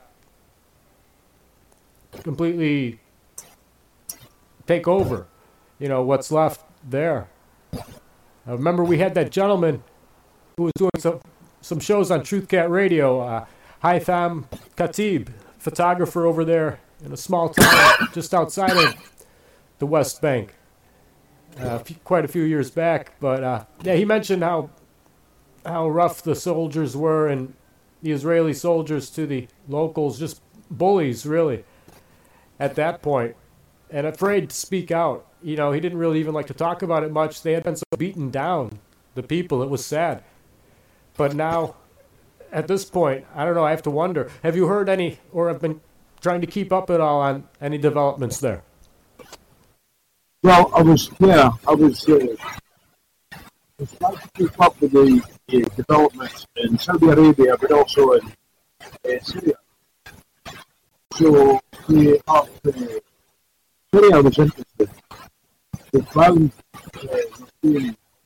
completely take over, you know, what's left there. I remember we had that gentleman who was doing some some shows on TruthCat Radio, uh, Haitham Khatib, photographer over there in a small town just outside of the West Bank, uh, f- quite a few years back. But uh, yeah, he mentioned how how rough the soldiers were, and the Israeli soldiers to the locals, just bullies, really, at that point, and afraid to speak out. You know, he didn't really even like to talk about it much. They had been so beaten down, the people. It was sad. But now, at this point, I don't know, I have to wonder, have you heard any, or have been trying to keep up at all on any developments there? Well, I was, yeah, I was, uh, I was trying to keep up with the, the developments in Saudi Arabia, but also in uh, Syria. So, the, uh, Syria was interested. They found uh,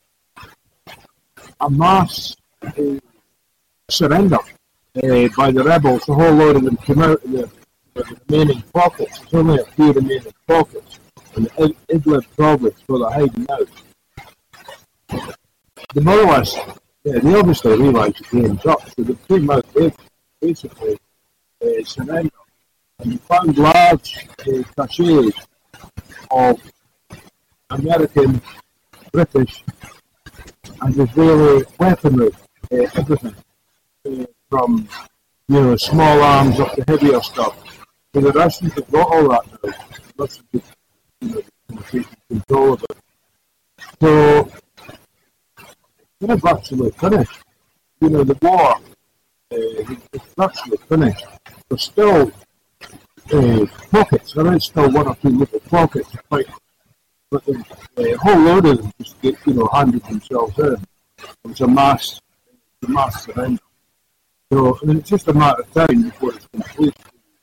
a mass uh, surrender uh, by the rebels. A whole load of them came out of the, the remaining pockets. There's only a few remaining pockets in the Idlib province where they're hiding out. The more or less, yeah, they obviously realised the game's up, so they came out basically uh, surrender. And they found large uh, caches of American, British, and Israeli weaponry, uh, everything, uh, from, you know, small arms up to heavier stuff. So the Russians have got all that now. The Russians have, you know, taken control of it. So, they're virtually finished. You know, the war uh, is virtually finished. There's still uh, pockets, there is still one or two little pockets to fight. But the uh, whole load of them just get, you know, handed themselves in. It was a mass, a mass surrender. So, I mean, it's just a matter of time before it's completely,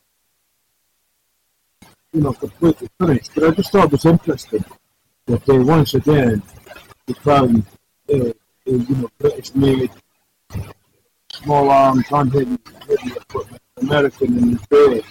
you know, completely finished. But I just thought it was interesting that they once again they found, uh, uh, you know, British-made small arms, hand-heavy heavy equipment, American and Israeli.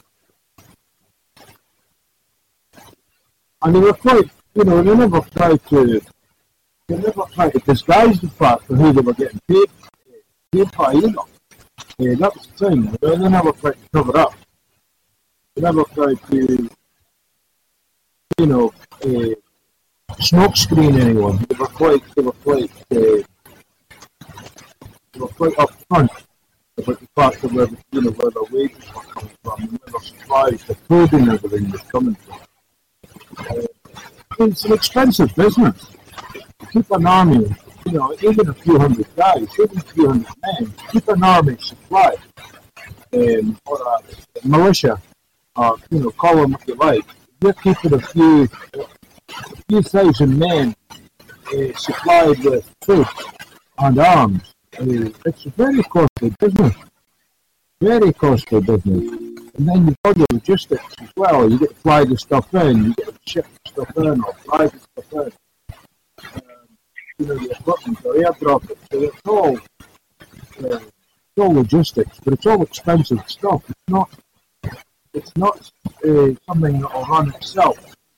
And they were quite, you know, they never tried to, they never tried to disguise the fact for who they were getting paid, paid by either. Uh, that was the thing. They never tried to cover up. They never tried to, you know, uh, smoke screen anyone. They were quite, they were quite, uh, they were quite upfront about the fact of where, you know, where their wages were coming from, and where their supplies, the food and everything was coming from. Uh, it's an expensive business. To keep an army you know, even a few hundred guys, even a few hundred men, keep an army supplied, um, or a militia, or, you know, call them what you like. You're keeping a few, a few thousand men uh, supplied with food and arms. Uh, it's a very costly business. Very costly business. And then you've got the logistics as well. You get to fly the stuff in, you get to ship the stuff in, or fly the stuff in. Um, you know, the equipment, or airdrop it. So it's all, uh, it's all logistics, but it's all expensive stuff. It's not, it's not uh, something that will run itself.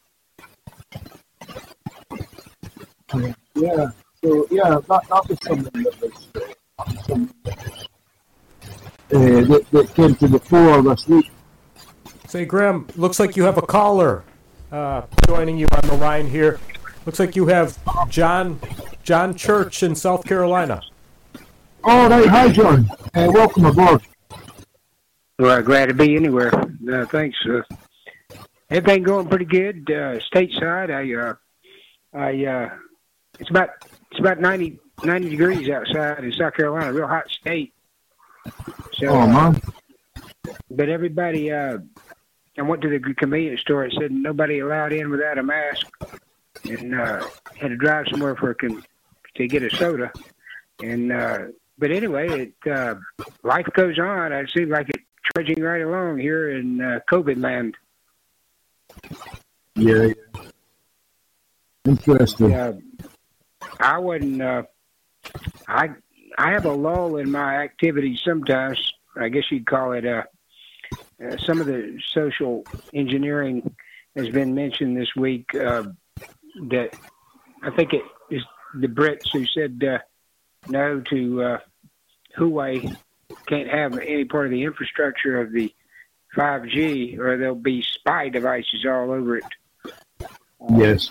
Uh, yeah. So yeah, that, that was something that was, uh, something that, was uh, that, that came to the fore this week. Say, Graham, looks like you have a caller uh, joining you on the line here. Looks like you have John John Church in South Carolina. All right, hi John. Uh, welcome aboard. Well, glad to be anywhere. Uh, thanks. Uh, everything going pretty good. Uh, stateside, I, uh, I, uh, it's about it's about ninety, ninety degrees outside in South Carolina. Real hot state. So, oh man. Uh, but everybody, uh, I went to the convenience store and said nobody allowed in without a mask, and uh, had to drive somewhere for a con- to get a soda. And uh, but anyway, it uh, life goes on. It seems like it's trudging right along here in uh, COVID land. Yeah, yeah. Interesting. Uh, I wouldn't. Uh, I I have a lull in my activities sometimes. I guess you'd call it. Uh, uh, some of the social engineering has been mentioned this week. Uh, that I think it is the Brits who said uh, no to uh, Huawei can't have any part of the infrastructure of the five G, or there'll be spy devices all over it. Yes.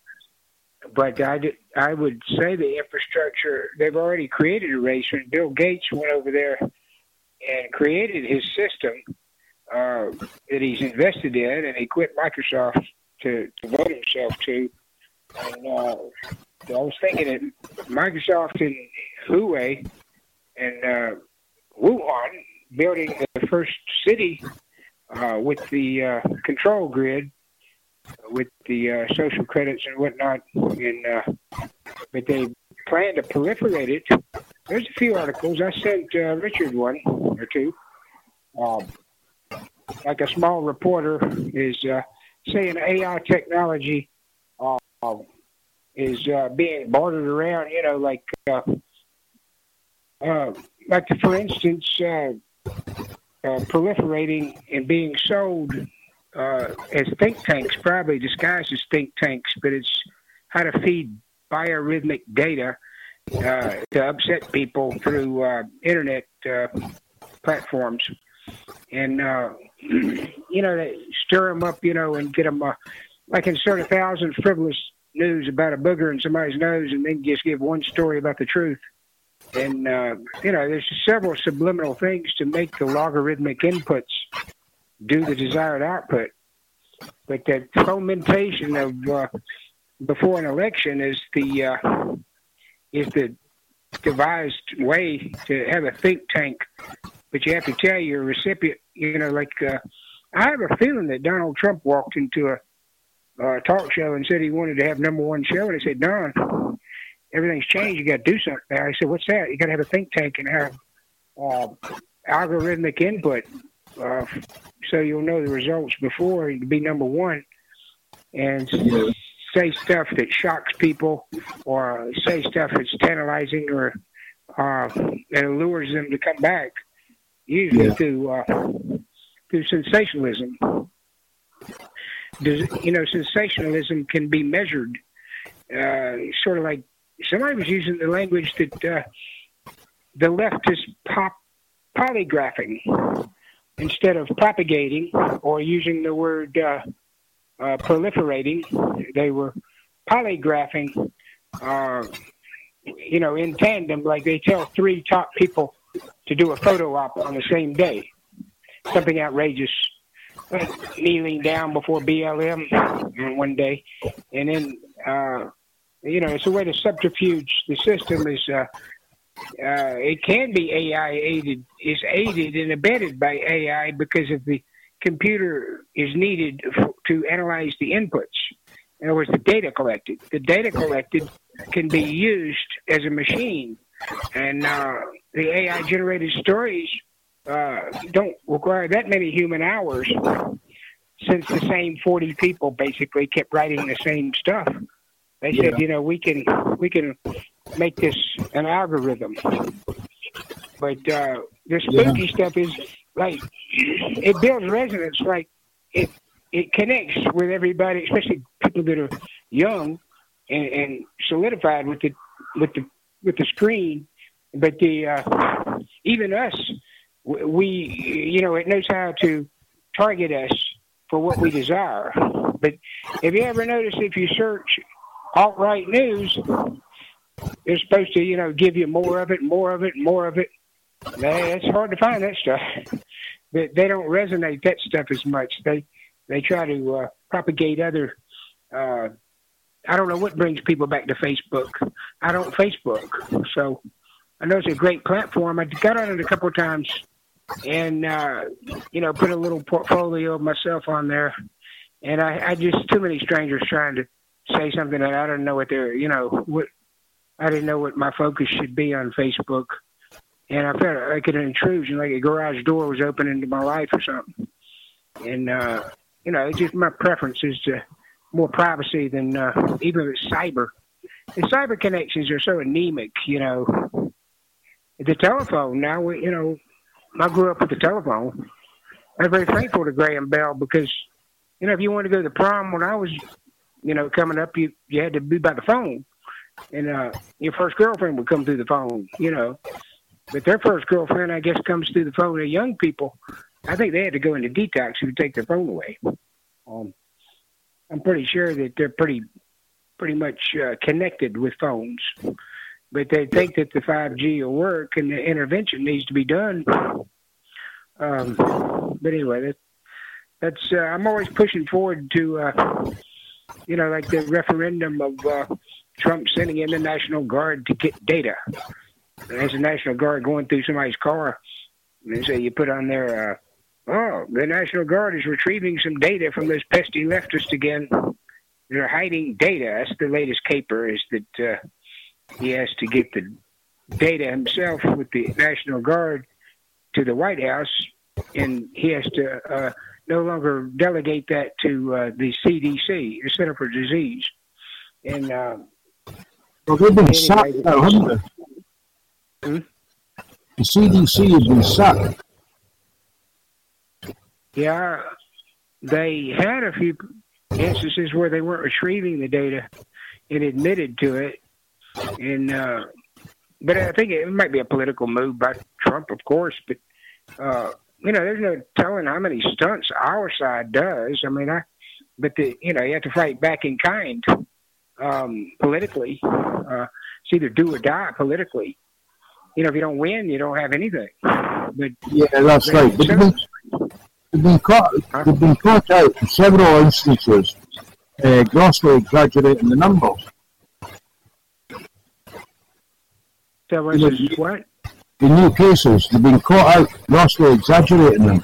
But I, did, I would say the infrastructure, they've already created a race. When Bill Gates went over there and created his system uh, that he's invested in, and he quit Microsoft to devote himself to. And uh, I was thinking that Microsoft and Huawei and uh, Wuhan building the first city uh, with the uh, control grid, with the uh, social credits and whatnot, and uh, but they plan to proliferate it. There's a few articles. I sent uh, Richard one or two. Um, like a small reporter is uh, saying A I technology uh, is uh, being bartered around, you know, like, uh, uh, like for instance, uh, uh, proliferating and being sold uh, as think tanks, probably disguised as think tanks, but it's how to feed biorhythmic data uh, to upset people through uh, internet uh, platforms. And, uh, you know, they stir them up, you know, and get them, uh, like insert a thousand frivolous news about a booger in somebody's nose and then just give one story about the truth. And, uh, you know, there's several subliminal things to make the logarithmic inputs do the desired output. But that fomentation of uh, before an election is the uh, is the devised way to have a think tank. But you have to tell your recipient, you know, like uh, I have a feeling that Donald Trump walked into a uh, talk show and said he wanted to have number one show, and I said, Don, everything's changed. You got to do something now. I said, what's that? You got to have a think tank and have uh, algorithmic input, uh, so you'll know the results before you be number one, and say stuff that shocks people, or say stuff that's tantalizing, or uh, that allures them to come back. Usually yeah. through uh, through sensationalism. Does, you know, sensationalism can be measured. Uh, sort of like somebody was using the language that uh, the left is pop polygraphing instead of propagating, or using the word uh, uh, proliferating. They were polygraphing, uh, you know, in tandem, like they tell three top people to do a photo op on the same day. Something outrageous. Like kneeling down before B L M one day. And then uh, you know, it's a way to subterfuge the system. Is uh, uh, it can be A I aided, is aided and abetted by A I because of the computer is needed f- to analyze the inputs. In other words, the data collected. The data collected can be used as a machine, and uh, the A I-generated stories uh, don't require that many human hours, since the same forty people basically kept writing the same stuff. They said, yeah. you know, we can we can make this an algorithm, but uh, the spooky yeah. stuff is like it builds resonance, like it. It connects with everybody, especially people that are young and, and solidified with the with the with the screen. But the uh, even us, we you know, it knows how to target us for what we desire. But have you ever noticed if you search alt-right news, they're supposed to you know give you more of it, more of it, more of it. Man, it's hard to find that stuff. But they don't resonate that stuff as much. They They try to uh, propagate other, uh, I don't know what brings people back to Facebook. I don't Facebook. So I know it's a great platform. I got on it a couple of times and, uh, you know, put a little portfolio of myself on there. And I, I just, too many strangers trying to say something that I don't know what they're, you know, what, I didn't know what my focus should be on Facebook. And I felt like an intrusion, like a garage door was open into my life or something. And, uh, you know, it's just my preference is to more privacy than uh, even with cyber. The cyber connections are so anemic, you know. The telephone now, we, you know, I grew up with the telephone. I'm very thankful to Graham Bell because, you know, if you wanted to go to the prom when I was, you know, coming up, you, you had to be by the phone. And uh, your first girlfriend would come through the phone, you know. But their first girlfriend, I guess, comes through the phone. The young people, I think they had to go into detox to take their phone away. Um, I'm pretty sure that they're pretty, pretty much uh, connected with phones, but they think that the five G will work and the intervention needs to be done. Um, but anyway, that, that's uh, I'm always pushing forward to, uh, you know, like the referendum of uh, Trump sending in the National Guard to get data. And as the National Guard going through somebody's car, and so you put on there, uh, oh, the National Guard is retrieving some data from those pesky leftists again. They're hiding data. That's the latest caper, is that uh, he has to get the data himself with the National Guard to the White House, and he has to uh, no longer delegate that to uh, the C D C, the Center for Disease. And uh, well, they've been anyway, sacked now, haven't they? Hmm? The C D C has been sacked. Yeah, they had a few instances where they weren't retrieving the data and admitted to it. And uh, but I think it might be a political move by Trump, of course. But uh, you know, there's no telling how many stunts our side does. I mean, I but the you know you have to fight back in kind um, politically. Uh, it's either do or die politically. You know, if you don't win, you don't have anything. But yeah, that's right. But they've been, they've been caught. They've been caught out in several instances, uh, grossly exaggerating the numbers. So was you know, what? In new cases, they've been caught out grossly exaggerating them.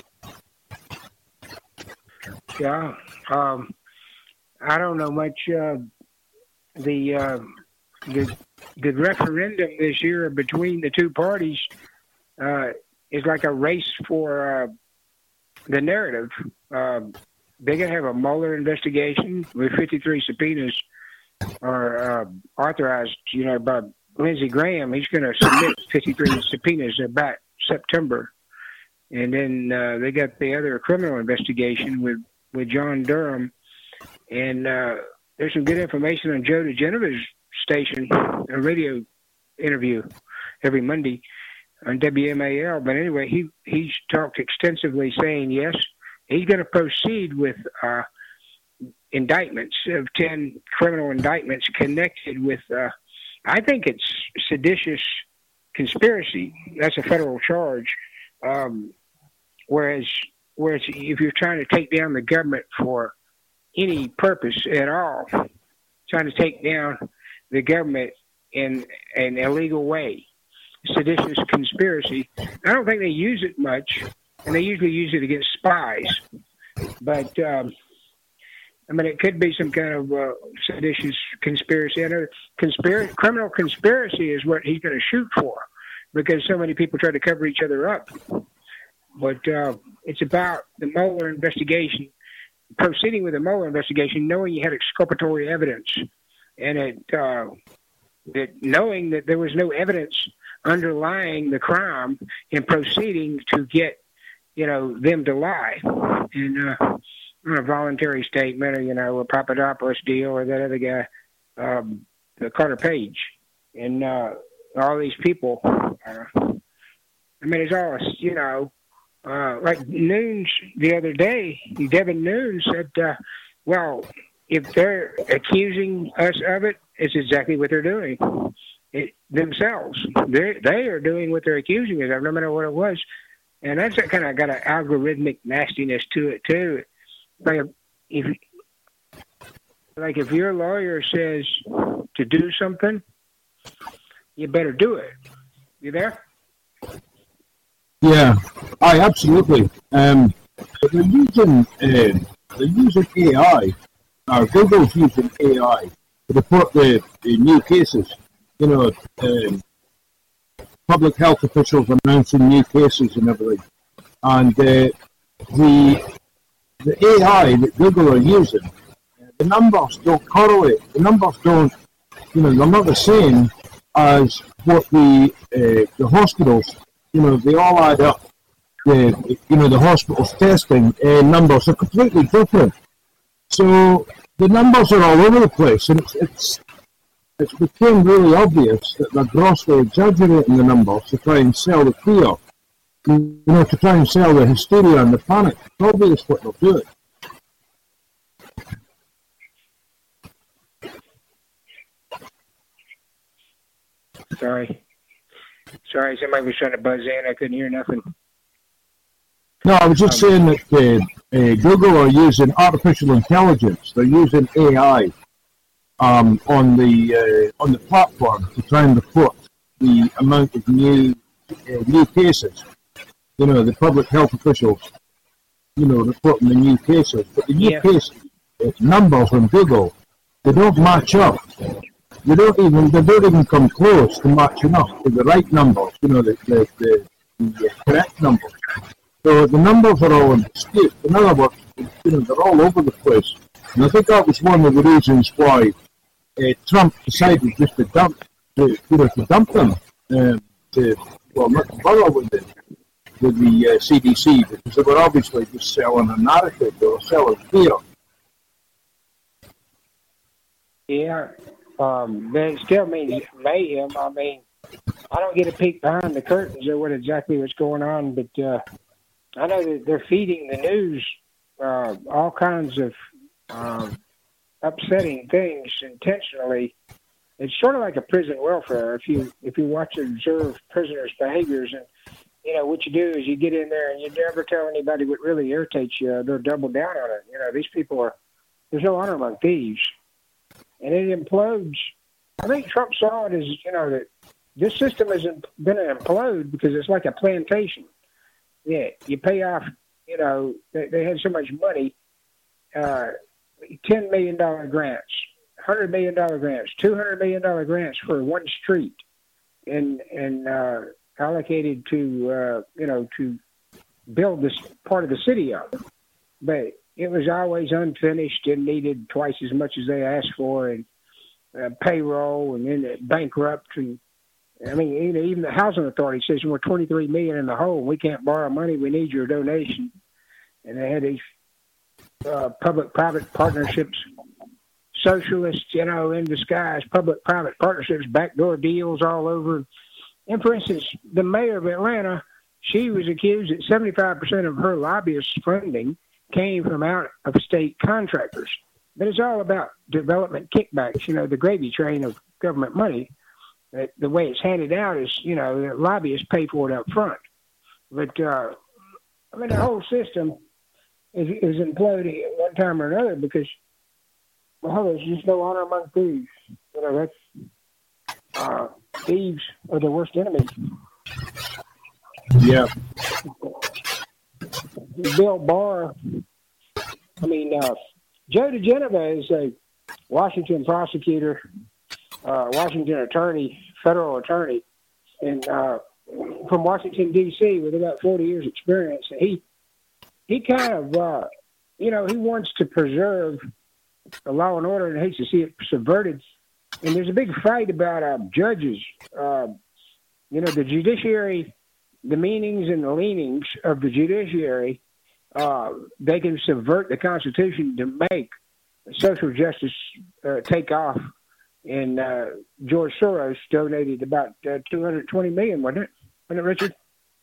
Yeah, um, I don't know much. Uh, the uh, the the referendum this year between the two parties uh, is like a race for uh, the narrative. Uh, they're going to have a Mueller investigation with fifty-three subpoenas are uh, authorized, you know, by Lindsey Graham. He's going to submit fifty-three subpoenas about September. And then uh, they got the other criminal investigation with, with John Durham. And uh, there's some good information on Joe DeGenevi's station, a radio interview every Monday on W M A L. But anyway, he he's talked extensively saying, yes, he's going to proceed with uh, indictments of ten criminal indictments connected with, uh, I think it's seditious conspiracy. That's a federal charge. Um, whereas, whereas if you're trying to take down the government for any purpose at all, trying to take down the government in an illegal way. Seditious conspiracy. I don't think they use it much, and they usually use it against spies. But um, I mean, it could be some kind of uh, seditious conspiracy. I know conspiracy, criminal conspiracy is what he's going to shoot for, because so many people try to cover each other up. But uh, it's about the Mueller investigation, proceeding with the Mueller investigation, knowing you had exculpatory evidence, and it, uh, that knowing that there was no evidence underlying the crime, and proceeding to get, you know, them to lie in uh, a voluntary statement, or, you know, a Papadopoulos deal, or that other guy, um, the Carter Page, and uh, all these people. Uh, I mean, it's all, you know, uh, like Nunes the other day, Devin Nunes said, uh, well, if they're accusing us of it, it's exactly what they're doing. It, themselves. They they are doing what they're accusing us of, no matter what it was. And that's kind of got an algorithmic nastiness to it, too. Like if, like if your lawyer says to do something, you better do it. You there? Yeah, I absolutely. Um, but they're using uh, they're using A I. Or Google's using A I to report the, the new cases. You know, um, public health officials announcing new cases and everything, and uh, the the A I that Google are using, uh, the numbers don't correlate. The numbers don't, you know, they're not the same as what the uh, the hospitals. You know, they all add up. The you know the hospitals testing uh, numbers are completely different. So the numbers are all over the place, and it's it's. It became really obvious that they're grossly exaggerating the numbers to try and sell the fear, you know, to try and sell the hysteria and the panic. It's obvious what they're doing. Sorry. Sorry, somebody was trying to buzz in. I couldn't hear nothing. No, I was just um, saying that uh, uh, Google are using artificial intelligence. They're using A I. Um, on the uh, on the platform to try and report the amount of new uh, new cases. You know, the public health officials, you know, reporting the new cases. But the new yeah. case uh, numbers on Google, they don't match up. They don't even they don't even come close to matching up to the right numbers. You know, the the, the, the correct numbers. So the numbers are all in dispute. In other words, you know, they're all over the place. And I think that was one of the reasons why Uh, Trump decided just to dump, to, you know, to dump them, um, to, well, not to bother with the, with the uh, C D C, because they were obviously just selling a narrative, they were selling fear. Yeah, um, but it still means mayhem. I mean, I don't get a peek behind the curtains of what exactly what's going on, but uh, I know that they're feeding the news uh, all kinds of uh, upsetting things intentionally. It's sort of like a prison welfare. If you if you watch and observe prisoners' behaviors, and you know what you do is you get in there and you never tell anybody what really irritates you. They'll double down on it. You know, these people are, there's no honor among thieves, and it implodes. I think Trump saw it as, you know, that this system has going to implode because it's like a plantation. Yeah, you pay off. You know, they, they had so much money. Uh, ten million dollars grants, one hundred million dollars grants, two hundred million dollars grants for one street, and and uh, allocated to, uh, you know, to build this part of the city up. But it was always unfinished and needed twice as much as they asked for, and uh, payroll, and then bankrupt. And I mean, even, even the housing authority says we're twenty-three million dollars in the hole. We can't borrow money. We need your donation. And they had these Uh, public-private partnerships, socialists, you know, in disguise, public-private partnerships, backdoor deals all over. And for instance, the mayor of Atlanta, she was accused that seventy-five percent of her lobbyist funding came from out-of-state contractors. But it's all about development kickbacks, you know, the gravy train of government money. Uh, the way it's handed out is, you know, the lobbyists pay for it up front. But, uh, I mean, the whole system is, is imploding at one time or another, because well, there's just no honor among thieves. You know, that's uh, thieves are the worst enemies. Yeah. Bill Barr, I mean, uh, Joe DeGeneva is a Washington prosecutor, uh, Washington attorney, federal attorney, and uh, from Washington, D C with about forty years experience. And he, he kind of, uh, you know, he wants to preserve the law and order and hates to see it subverted. And there's a big fight about uh, judges. Uh, you know, the judiciary, the meanings and the leanings of the judiciary, uh, they can subvert the Constitution to make social justice uh, take off. And uh, George Soros donated about uh, two hundred twenty million dollars, wasn't it? Wasn't it, Richard?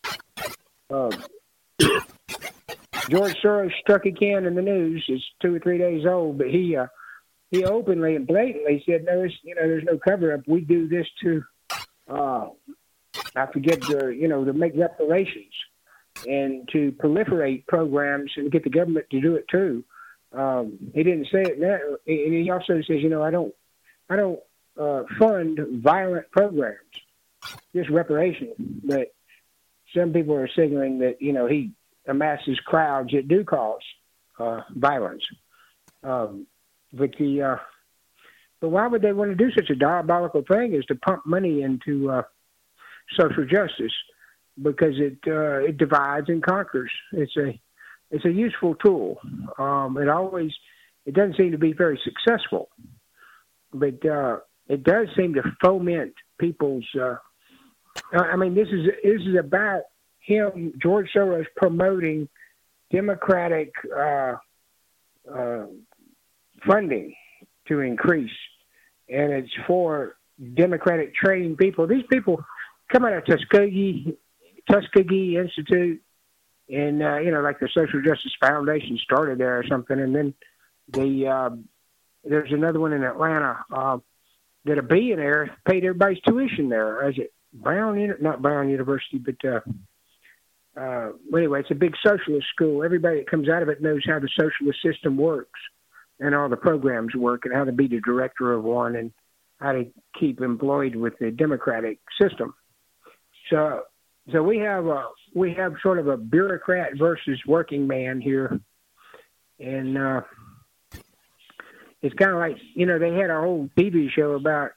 Uh, George Soros struck again in the news. It's two or three days old, but he uh, he openly and blatantly said, "No, it's, you know, there's no cover up. We do this to, uh, I forget the, you know, to make reparations and to proliferate programs and get the government to do it too." Um, he didn't say it that, and he also says, "You know, I don't, I don't uh, fund violent programs, just reparations." But some people are signaling that, you know, he amasses crowds that do cause uh, violence. Um, but the uh, but why would they want to do such a diabolical thing? Is to pump money into uh, social justice, because it uh, it divides and conquers. It's a it's a useful tool. Um, it always it doesn't seem to be very successful, but uh, it does seem to foment people's. Uh, I mean, this is this is about him, George Soros, promoting Democratic uh, uh, funding to increase, and it's for Democratic trained people. These people come out of Tuskegee, Tuskegee Institute, and uh, you know, like the Social Justice Foundation started there or something, and then the uh, there's another one in Atlanta uh, that a billionaire paid everybody's tuition there. Is it Brown? Not Brown University, but uh, uh, anyway, it's a big socialist school. Everybody that comes out of it knows how the socialist system works and all the programs work and how to be the director of one and how to keep employed with the democratic system. So, so we have a, we have sort of a bureaucrat versus working man here, and uh, it's kind of like, you know, they had a whole T V show about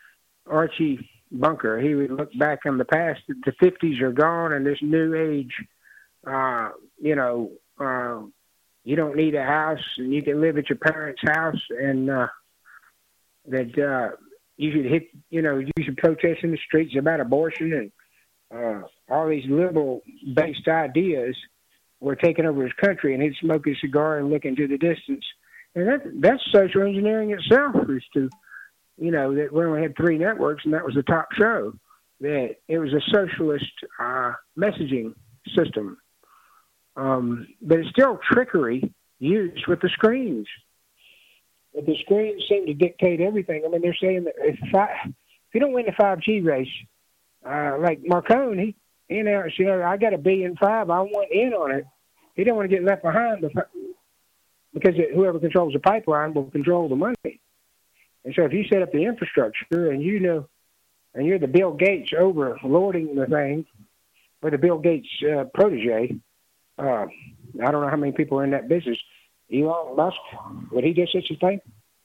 Archie Bunker. He would look back on the past. The fifties are gone, and this new age, uh, you know, uh, you don't need a house, and you can live at your parents' house, and uh, that uh, you should hit, you know, you should protest in the streets about abortion, and uh, all these liberal-based ideas were taking over his country, and he'd smoke his cigar and look into the distance. And that, that's social engineering itself, is to, you know, that we only had three networks, and that was the top show. That it was a socialist uh, messaging system. Um, but it's still trickery used with the screens. But the screens seem to dictate everything. I mean, they're saying that if, fi- if you don't win the five G race, uh, like Marconi, he, you know, you know, I got a billion five, I want in on it. He don't want to get left behind because whoever controls the pipeline will control the money. And so if you set up the infrastructure and you know, and you're the Bill Gates overlording the thing, or the Bill Gates uh, protege, uh, I don't know how many people are in that business. Elon Musk, would he do such a thing?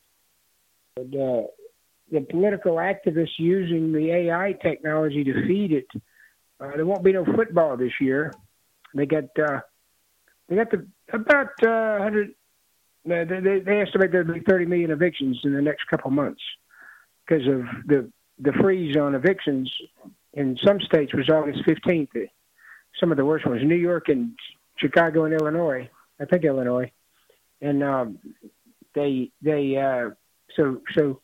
But, uh, the political activists using the A I technology to feed it, uh, there won't be no football this year. They got uh, they got the about uh, one hundred. They, they, they estimate there'll be thirty million evictions in the next couple of months because of the the freeze on evictions in some states was August fifteenth. Some of the worst ones, New York and Chicago and Illinois. I think Illinois, and um, they they uh, so so.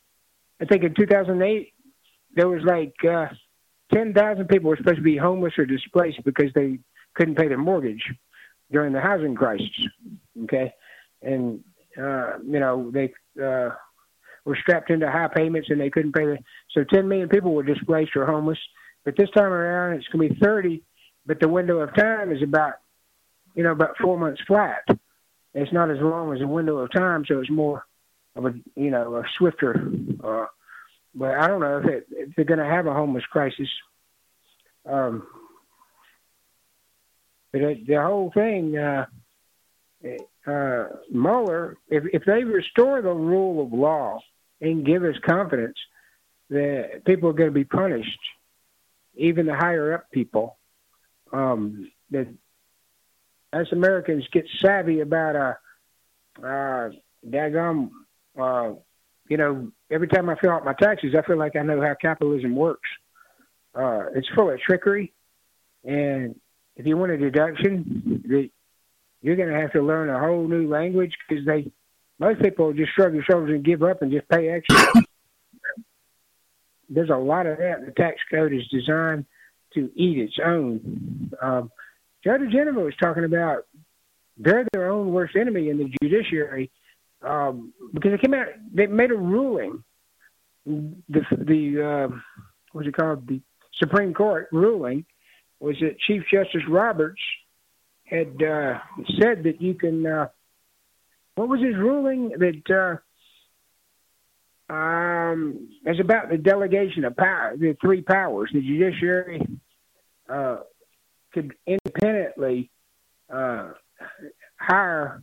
I think in two thousand eight there was like uh, ten thousand people were supposed to be homeless or displaced because they couldn't pay their mortgage during the housing crisis. Okay. And, uh, you know, they uh, were strapped into high payments and they couldn't pay. The, so ten million people were displaced or homeless. But this time around, it's going to be thirty. But the window of time is about, you know, about four months flat. It's not as long as a window of time, so it's more of a, you know, a swifter. Uh, but I don't know if, it, if they're going to have a homeless crisis. Um, but it, the whole thing, uh, uh, Mueller, if if they restore the rule of law and give us confidence that people are going to be punished, even the higher up people, um, that as Americans get savvy about a, uh, daggum, uh, you know, every time I fill out my taxes, I feel like I know how capitalism works. Uh, it's full of trickery, and if you want a deduction, the, you're going to have to learn a whole new language because they, most people just shrug their shoulders and give up and just pay extra. There's a lot of that. The tax code is designed to eat its own. Um, Judge Geneva was talking about they're their own worst enemy in the judiciary um, because they came out, they made a ruling. The, the uh, what's it called? The Supreme Court ruling was that Chief Justice Roberts had uh, said that you can, uh, what was his ruling? That uh, um, it's about the delegation of power, the three powers. The judiciary uh, could independently uh, hire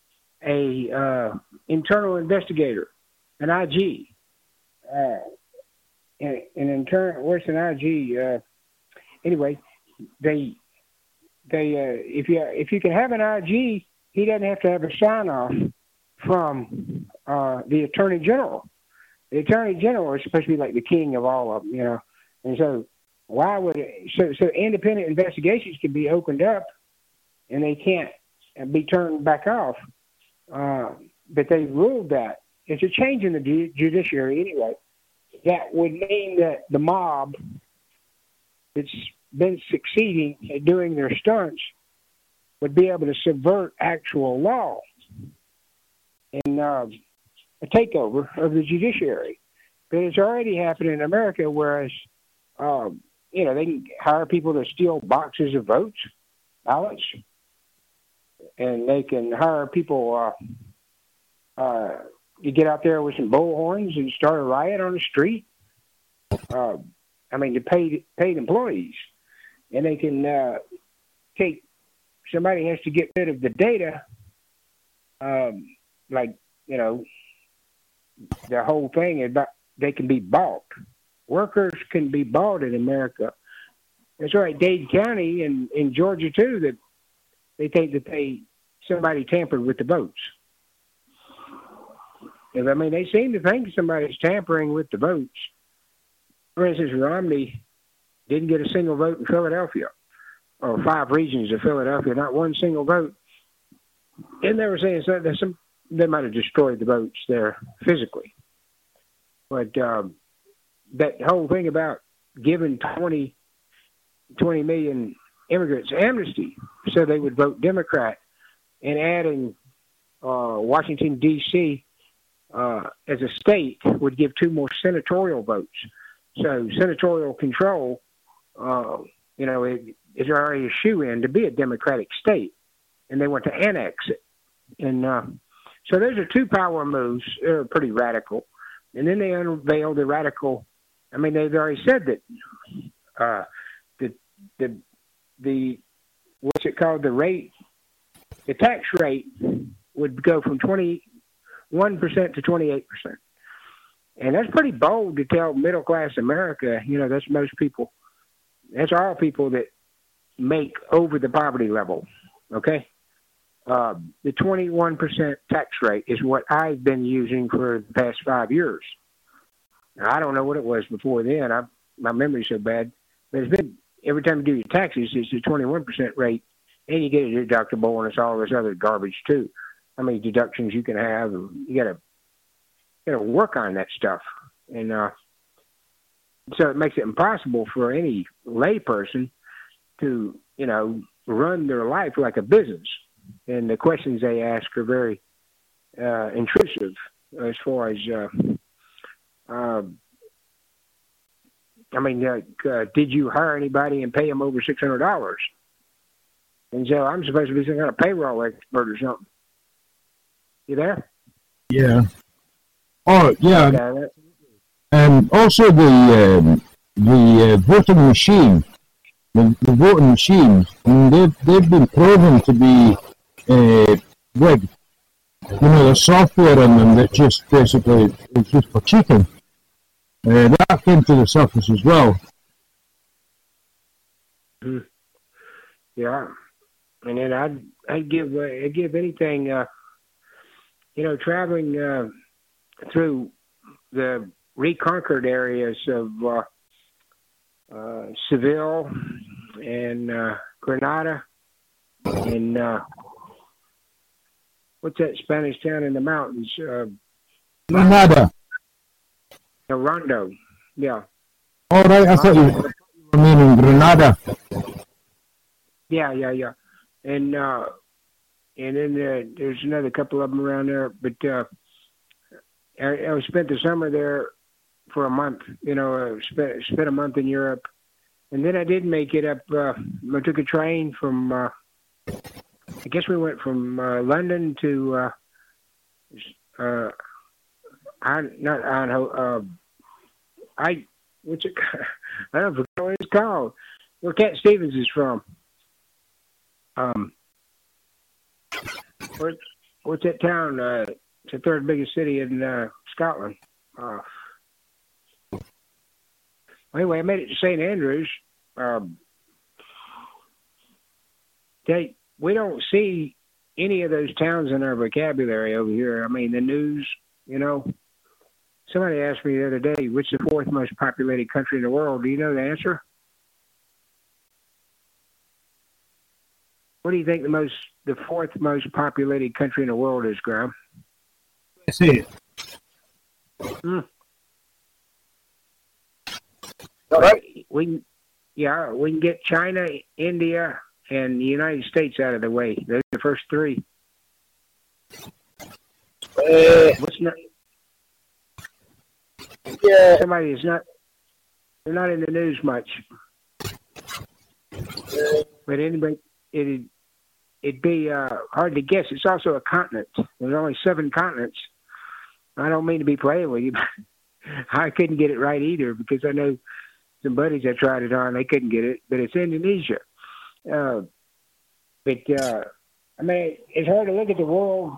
a uh, internal investigator, an I G. Uh, and, and in turn, what's an I G? Uh, anyway, they they uh, if you if you can have an I G, he doesn't have to have a sign off from uh, the Attorney General. The Attorney General is supposed to be like the king of all of them, you know. And so, why would it, so so independent investigations can be opened up, and they can't be turned back off. Uh, but they ruled that it's a change in the ju- judiciary anyway. That would mean that the mob that's been succeeding at doing their stunts would be able to subvert actual law and uh, a takeover of the judiciary. But it's already happened in America, whereas, um, you know, they can hire people to steal boxes of votes, ballots, and they can hire people uh, uh, to get out there with some bullhorns and start a riot on the street. Uh, I mean, the paid paid employees, and they can uh, take. Somebody has to get rid of the data, um, like you know, the whole thing is about they can be bought. Workers can be bought in America. That's right, Dade County and in Georgia too. That they think that they somebody tampered with the votes. I mean, they seem to think somebody's tampering with the votes. For instance, Romney didn't get a single vote in Philadelphia, or five regions of Philadelphia, not one single vote. And they were saying so that some they might have destroyed the votes there physically. But um, that whole thing about giving twenty, twenty million immigrants amnesty so they would vote Democrat, and adding uh, Washington, D C Uh, as a state would give two more senatorial votes. So senatorial control, uh, you know, it, is already a shoe-in to be a Democratic state, and they want to annex it. And uh, so those are two power moves. They're pretty radical. And then they unveiled the radical. I mean, they've already said that uh, the the the what's it called? The rate, the tax rate would go from twenty. One percent to twenty-eight percent, and that's pretty bold to tell middle class America. You know, that's most people. That's all people that make over the poverty level. Okay, uh, the twenty-one percent tax rate is what I've been using for the past five years. Now, I don't know what it was before then. I, my memory's so bad, but it's been every time you do your taxes, it's the twenty-one percent rate, and you get a deductible, and it's all this other garbage too. How many deductions you can have? You gotta, gotta work on that stuff, and uh, so it makes it impossible for any layperson to, you know, run their life like a business. And the questions they ask are very uh, intrusive as far as, uh, uh, I mean, uh, uh, did you hire anybody and pay them over six hundred dollars? And so I'm supposed to be some kind of payroll expert or something. You there? Yeah. Oh, yeah. Okay. And also the um, the uh, voting machine, the, the voting machines, I mean, they've, they've been proven to be uh, rigged. You know, there's software in them that just basically is just for cheating. Uh, that came to the surface as well. Mm-hmm. Yeah, and then I'd I'd give uh, I'd give anything, uh, you know, traveling uh, through the reconquered areas of uh, uh, Seville and uh, Granada and uh, what's that Spanish town in the mountains? Uh, Granada. Rondo. Yeah. All right, I thought you were meaning Granada. Yeah, yeah, yeah. And uh, and then uh, there's another couple of them around there. But uh, I, I spent the summer there for a month. You know, uh, spent spent a month in Europe, and then I did make it up. Uh, I took a train from. Uh, I guess we went from uh, London to. Uh, uh, I not on. Uh, I what's it? I don't forget what it's called. Where Cat Stevens is from. Um, where, what's that town? Uh, it's the third biggest city in uh, Scotland. Uh, anyway, I made it to Saint Andrews. Um, they, we don't see any of those towns in our vocabulary over here. I mean, the news, you know. Somebody asked me the other day, what's the fourth most populated country in the world? Do you know the answer? What do you think the most, the fourth most populated country in the world is, Graham? I see it. Hmm. All right. We can, yeah, we can get China, India, and the United States out of the way. Those are the first three. Uh, What's not? Yeah. Somebody is not. They're not in the news much. But anybody, it'd it'd be uh, hard to guess. It's also a continent. There's only seven continents. I don't mean to be playing with you, but I couldn't get it right either because I know some buddies that tried it on. They couldn't get it, but it's Indonesia. Uh, but uh, I mean, it's hard to look at the world.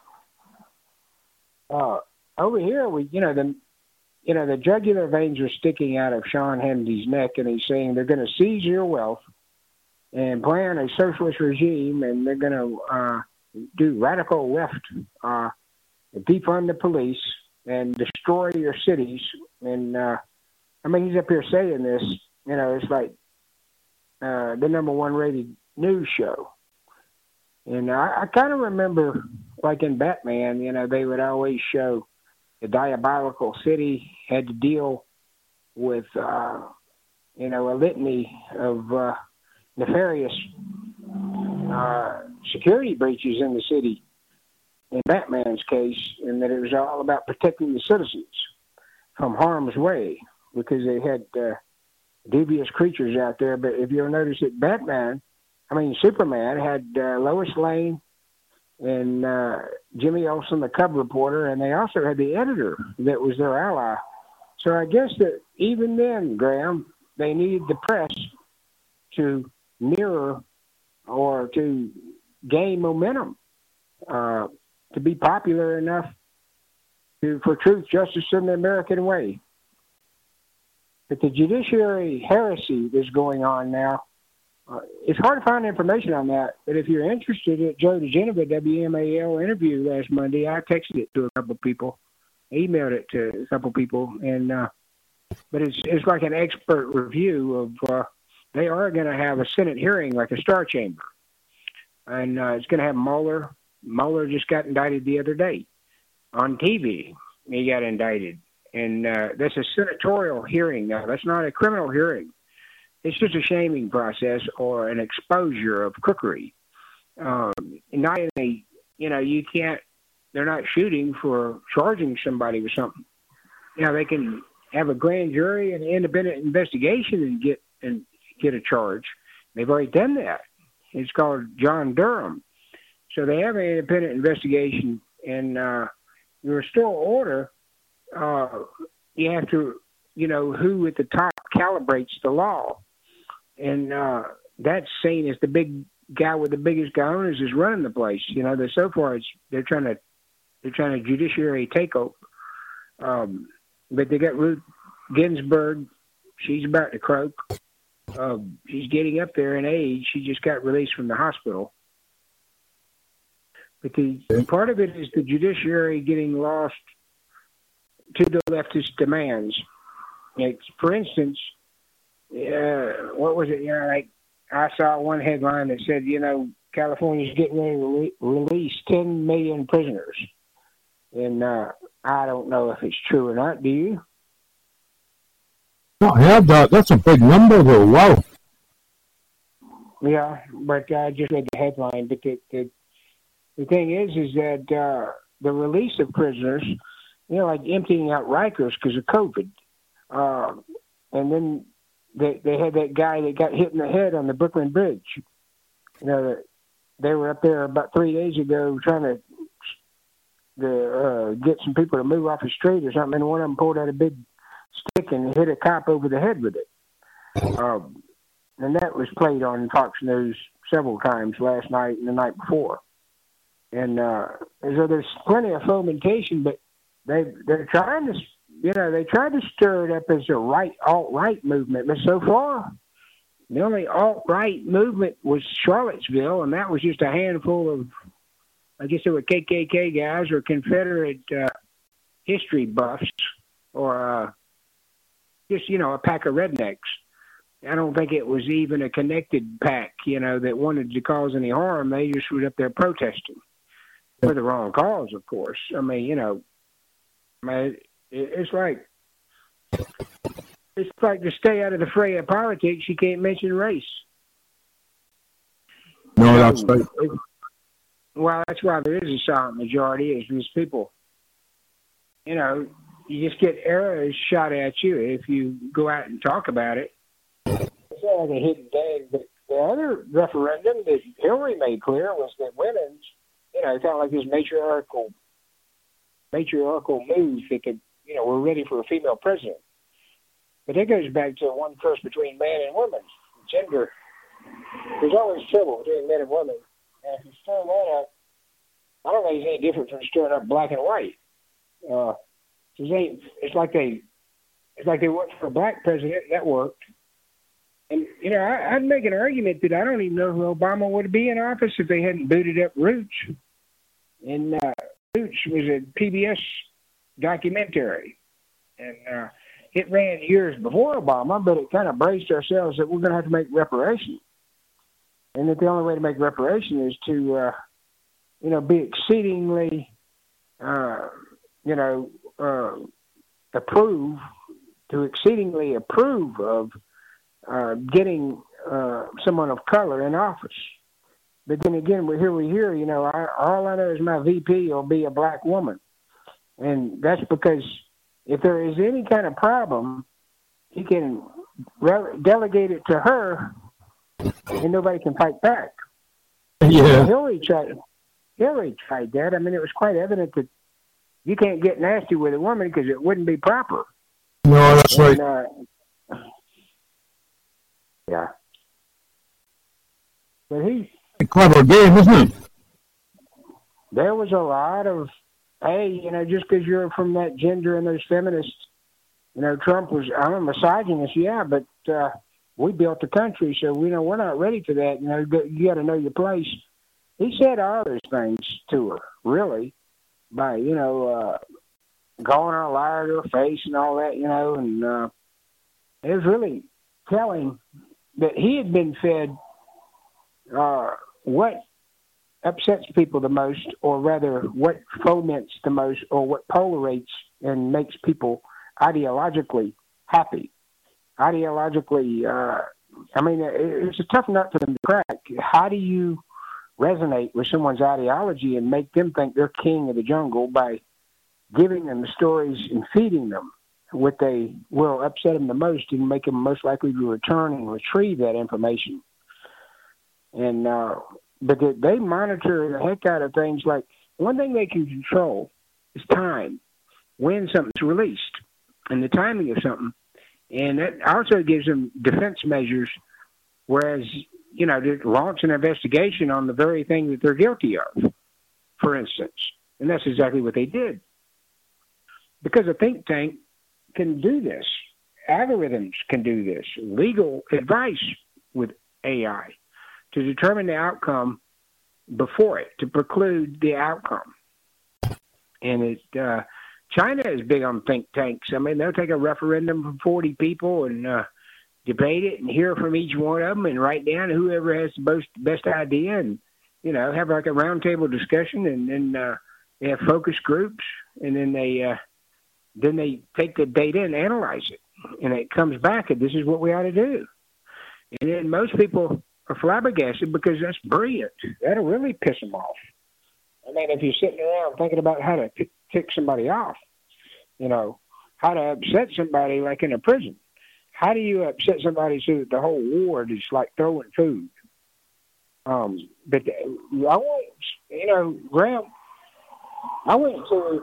Uh, over here, we you know the you know the jugular veins are sticking out of Sean Hannity's neck, and he's saying they're going to seize your wealth and plan a socialist regime, and they're going to uh, do radical left, uh, defund the police, and destroy your cities. And uh, I mean, he's up here saying this. You know, it's like uh, the number one rated news show. And I, I kind of remember, like in Batman, you know, they would always show the diabolical city had to deal with, uh, you know, a litany of uh, nefarious uh, security breaches in the city in Batman's case, and that it was all about protecting the citizens from harm's way because they had uh, devious creatures out there. But if you'll notice that Batman, I mean, Superman had uh, Lois Lane and uh, Jimmy Olsen, the cub reporter, and they also had the editor that was their ally. So I guess that even then, Graham, they needed the press to mirror or to gain momentum, uh, to be popular enough to for truth, justice, and the American way. But the judiciary heresy that's going on now, uh, it's hard to find information on that. But if you're interested, at Joe DeGeneva, W M A L interview last Monday, I texted it to a couple of people, emailed it to a couple of people, and uh, but it's it's like an expert review of. Uh, they are going to have a Senate hearing like a Star Chamber, and uh, it's going to have Mueller. Mueller just got indicted the other day on T V. He got indicted. And uh, that's a senatorial hearing now. That's not a criminal hearing. It's just a shaming process or an exposure of crookery. Um, not in a, you know, you can't, they're not shooting for charging somebody with something. You know, they can have a grand jury and independent investigation and get and get a charge. They've already done that. It's called John Durham. So they have an independent investigation, and uh, the restore order uh, you have to, you know, who at the top calibrates the law. And uh, that's seen as the big guy with the biggest guns is running the place. You know, they're, so far it's, they're trying to they're trying to judiciary takeover. Um, but they got Ruth Ginsburg. She's about to croak. Uh, she's getting up there in age. She just got released from the hospital. But the part of it is the judiciary getting lost to the leftist demands. Like, for instance, uh, what was it? You know, like I saw one headline that said, you know, California's getting ready to re- release ten million prisoners. And uh, I don't know if it's true or not. Do you? Not heard that. That's a big number, though. Wow. Yeah, but I just read the headline. But the the, the thing is, is that uh, the release of prisoners, you know, like emptying out Rikers because of COVID, uh, and then they they had that guy that got hit in the head on the Brooklyn Bridge. You know, they were up there about three days ago trying to to uh, get some people to move off the street or something, and one of them pulled out a big stick and hit a cop over the head with it. Um, and that was played on Fox News several times last night and the night before. And uh, so there's plenty of fomentation, but they they're trying to, you know, they tried to stir it up as a right alt-right movement, but so far the only alt-right movement was Charlottesville, and that was just a handful of, I guess they were K K K guys or Confederate uh, history buffs, or uh, just, you know, a pack of rednecks. I don't think it was even a connected pack, you know, that wanted to cause any harm. They just were up there protesting for the wrong cause, of course. I mean, you know, I mean, it's like it's like to stay out of the fray of politics, you can't mention race. No, that's right. Well, that's why there is a silent majority, is these people, you know, you just get arrows shot at you if you go out and talk about it. It's not like a hidden thing. But the other referendum that Hillary made clear was that women's, you know, kind of like this matriarchal, matriarchal move that could, you know, we're ready for a female president. But that goes back to one curse between man and woman, gender. There's always trouble between men and women. And if you stir that up, I don't think it's any different from stirring up black and white. Uh, it's, it's like they, it's like they worked for a black president, and that worked. And you know, I, I'd make an argument that I don't even know who Obama would be in office if they hadn't booted up Roots. And uh, Roots was a P B S documentary, and uh, it ran years before Obama, but it kind of braced ourselves that we're going to have to make reparations. And that the only way to make reparation is to, uh, you know, be exceedingly, uh, you know, uh, approve, to exceedingly approve of uh, getting uh, someone of color in office. But then again, we here we hear, you know, I, all I know is my V P will be a black woman. And that's because if there is any kind of problem, he can re- delegate it to her, and nobody can fight back. Yeah. Hillary tried, Hillary tried that. I mean, it was quite evident that you can't get nasty with a woman because it wouldn't be proper. No, that's and, right. Uh, yeah. But he... A clever game, isn't it? There was a lot of, hey, you know, just because you're from that gender and those feminists, you know, Trump was, I'm a misogynist, yeah, but uh, we built the country, so we know we're not ready for that. You know, you got to know your place. He said all those things to her, really, by, you know, uh, calling her a liar to her face and all that, you know, and uh, it was really telling that he had been fed uh, what upsets people the most, or rather what foments the most, or what polarites and makes people ideologically happy. Ideologically, uh, I mean, it's a tough nut for them to crack. How do you resonate with someone's ideology and make them think they're king of the jungle by giving them the stories and feeding them what they will upset them the most and make them most likely to return and retrieve that information? And uh, but they, they monitor the heck out of things. Like, one thing they can control is time. when something's released and the timing of something. And that also gives them defense measures, whereas, you know, to launch an investigation on the very thing that they're guilty of, for instance. And that's exactly what they did. Because a think tank can do this. Algorithms can do this. Legal advice with A I to determine the outcome before it, to preclude the outcome. And it, uh, China is big on think tanks. I mean, they'll take a referendum from forty people and uh, debate it and hear from each one of them and write down whoever has the most, best idea and, you know, have like a roundtable discussion, and then uh, they have focus groups, and then they uh, then they take the data and analyze it. And it comes back and this is what we ought to do. And then most people are flabbergasted because that's brilliant. That'll really piss them off. I mean, if you're sitting around thinking about how to p- tick somebody off, you know, how to upset somebody like in a prison. How do you upset somebody so that the whole ward is like throwing food? Um, but I went, you know, Graham, I went to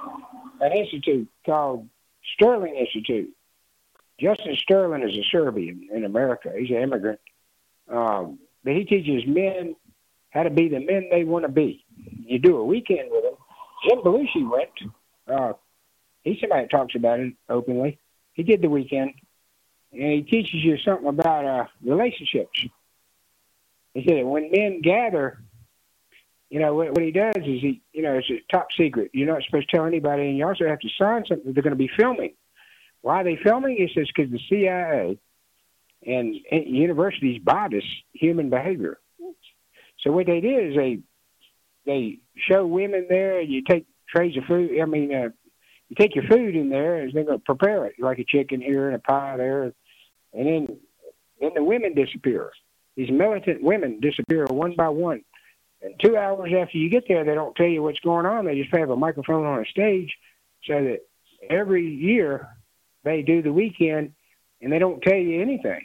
an institute called Sterling Institute. Justin Sterling is a Serbian in America. He's an immigrant. Um, but he teaches men how to be the men they want to be. You do a weekend with him. Jim Belushi went. Uh, he's somebody that talks about it openly. He did the weekend. And he teaches you something about uh, relationships. He said that when men gather, you know, what, what he does is he, you know, it's a top secret. You're not supposed to tell anybody, and you also have to sign something that they're going to be filming. Why are they filming? He says because the C I A and, and universities buy this human behavior. So what they did is they they show women there, and you take trays of food. I mean, uh, you take your food in there, and they're going to prepare it, like a chicken here and a pie there, and then then the women disappear. These militant women disappear one by one. And two hours after you get there, they don't tell you what's going on. They just have a microphone on a stage so that every year they do the weekend, and they don't tell you anything.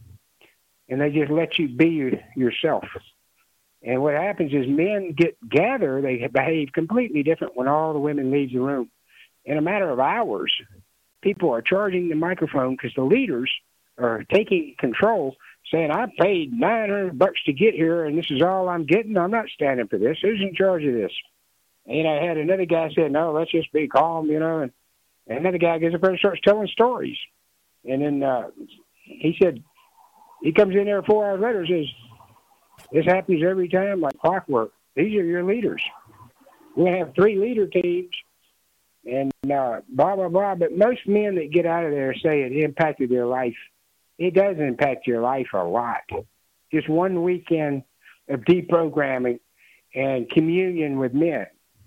And they just let you be your, yourself. And what happens is men get gather, they behave completely different when all the women leave the room. In a matter of hours, people are charging the microphone because the leaders are taking control, saying, I paid nine hundred bucks to get here, and this is all I'm getting. I'm not standing for this. Who's in charge of this? And I had another guy say, no, let's just be calm, you know. And, and another guy gets up there and starts telling stories. And then uh, he said, he comes in there four hours later and says, this happens every time like clockwork. These are your leaders. We're going to have three leader teams and uh, blah, blah, blah. But most men that get out of there say it impacted their life. It does impact your life a lot. Just one weekend of deprogramming and communion with men.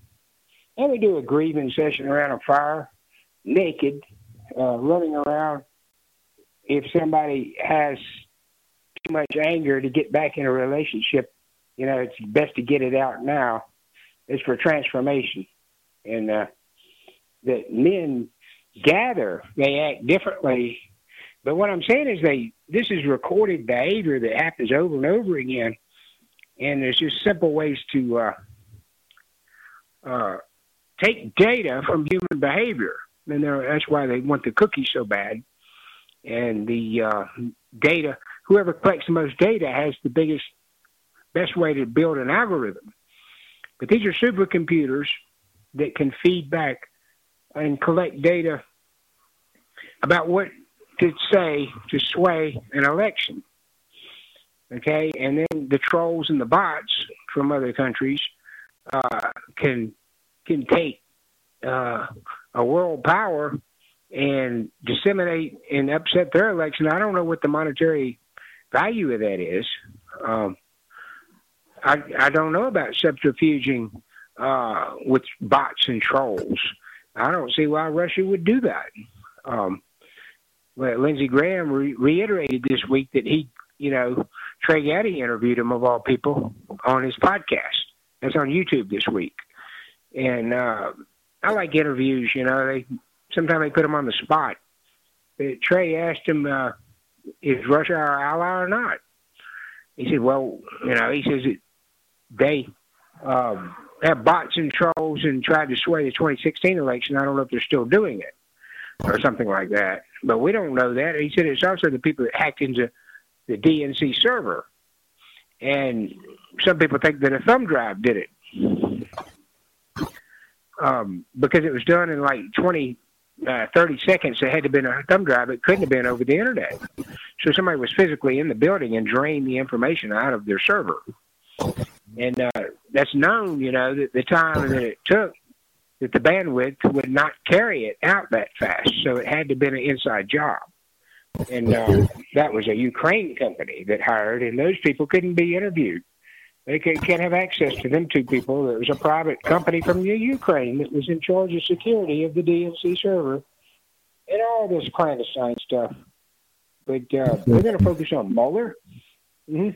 And we do a grieving session around a fire, naked, uh, running around. If somebody has too much anger to get back in a relationship, you know, it's best to get it out now. It's for transformation. And uh, that men gather, they act differently. But what I'm saying is they this is recorded behavior that happens over and over again. And there's just simple ways to uh, uh, take data from human behavior. And that's why they want the cookies so bad. And the uh, data, whoever collects the most data has the biggest, best way to build an algorithm. But these are supercomputers that can feed back and collect data about what to say to sway an election. Okay, and then the trolls and the bots from other countries uh, can can take uh, a world power and disseminate and upset their election. I don't know what the monetary value of that is. Um, I, I don't know about subterfuging uh, with bots and trolls. I don't see why Russia would do that. Um, well, Lindsey Graham re- reiterated this week that he, you know, Trey Gowdy interviewed him, of all people, on his podcast. That's on YouTube this week. And uh, I like interviews, you know. They sometimes they put them on the spot. But Trey asked him, uh, is Russia our ally or not? He said, well, you know, he says that they um, have bots and trolls and tried to sway the twenty sixteen election. I don't know if they're still doing it or something like that. But we don't know that. He said it's also the people that hacked into the D N C server. And some people think that a thumb drive did it. Um, because it was done in like twenty, uh, thirty seconds. It had to have been a thumb drive. It couldn't have been over the internet. So somebody was physically in the building and drained the information out of their server. And uh, that's known, you know, that the time that it took, that the bandwidth would not carry it out that fast. So it had to have been an inside job. And uh, that was a Ukraine company that hired, and those people couldn't be interviewed. They could, can't have access to them two people. It was a private company from the Ukraine that was in charge of security of the D N C server and all this clandestine stuff. But uh, we're going to focus on Mueller. Mm-hmm.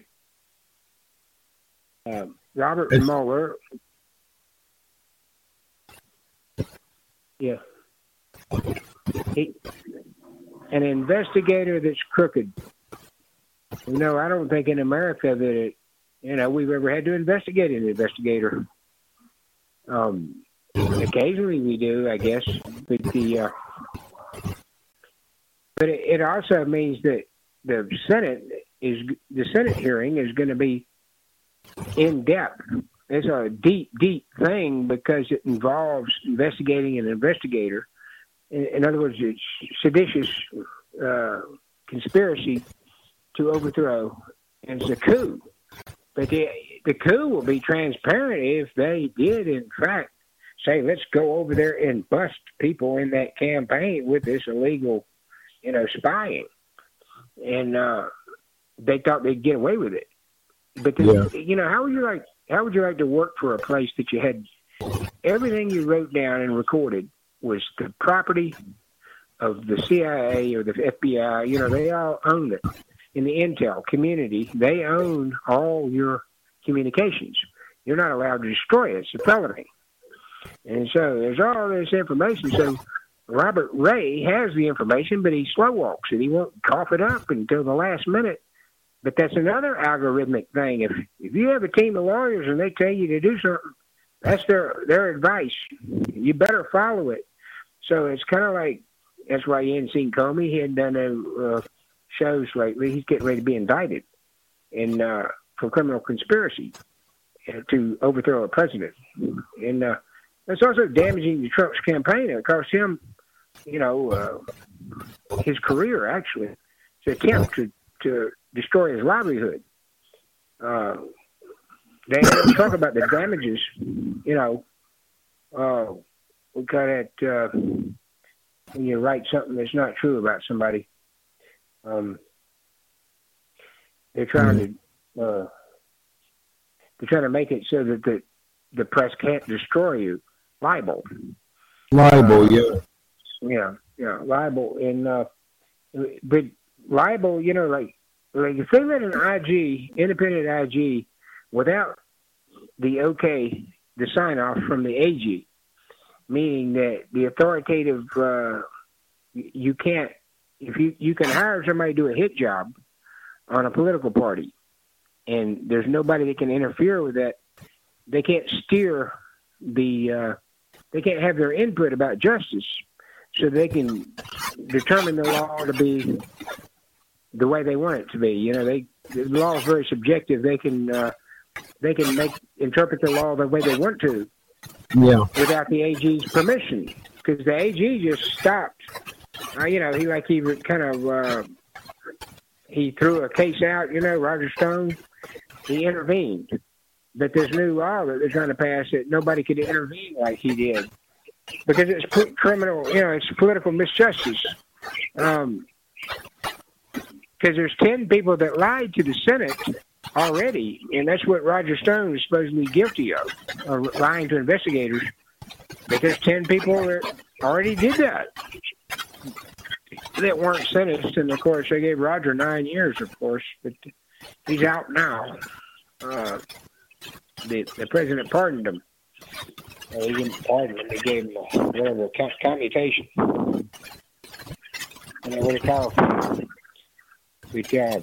Uh, Robert it's, Mueller. Yeah. He, an investigator that's crooked. You know, I don't think in America that it, you know, we've ever had to investigate an investigator. Um, occasionally we do, I guess, but the uh, but it, it also means that the Senate is the Senate hearing is going to be in depth. It's a deep, deep thing because it involves investigating an investigator. In, in other words, it's seditious uh, conspiracy to overthrow, and it's a coup. But the, the coup will be transparent if they did, in fact, say, let's go over there and bust people in that campaign with this illegal, you know, spying. And uh, they thought they'd get away with it. But, the, yeah. you know, how would you like how would you like to work for a place that you had everything you wrote down and recorded was the property of the C I A or the F B I? You know, they all own it. In the intel community, they own all your communications. You're not allowed to destroy it. It's a felony. And so there's all this information. So Robert Ray has the information, but he slow walks it. He won't cough it up until the last minute. But that's another algorithmic thing. If if you have a team of lawyers and they tell you to do something, that's their their advice. You better follow it. So it's kind of like, that's why you hadn't seen Comey. He hadn't done a... Uh, shows lately. He's getting ready to be indicted in uh, for criminal conspiracy to overthrow a president, and uh, that's also damaging to Trump's campaign. It cost him, you know, uh, his career actually, to attempt to, to destroy his livelihood. Uh, they talk about the damages, you know. Uh, we got it uh, when you write something that's not true about somebody. Um, they're trying to uh, they're trying to make it so that the the press can't destroy you. Libel. Libel, uh, yeah. Yeah, yeah, libel. And uh, but libel, you know, like like if they let an I G, independent I G, without the okay, the sign off from the A G, meaning that the authoritative, uh, you can't. If you, you can hire somebody to do a hit job on a political party, and there's nobody that can interfere with that, they can't steer the, uh, they can't have their input about justice, so they can determine the law to be the way they want it to be. You know, they the law is very subjective. They can uh, they can make interpret the law the way they want to, yeah, without the A G's permission, because the A G just stopped. Uh, you know, he like he kind of uh, he threw a case out. You know, Roger Stone, he intervened, but this new law that they're trying to pass that nobody could intervene like he did, because it's criminal. You know, it's political misjustice. Um, because there's ten people that lied to the Senate already, and that's what Roger Stone is supposedly guilty of, or lying to investigators. But there's ten people that already did that. That weren't sentenced, and of course they gave Roger nine years, of course, but he's out now. Uh, the, the president pardoned him. Well, he didn't pardon him; he gave him a, whatever a commutation. And what it called. But, uh,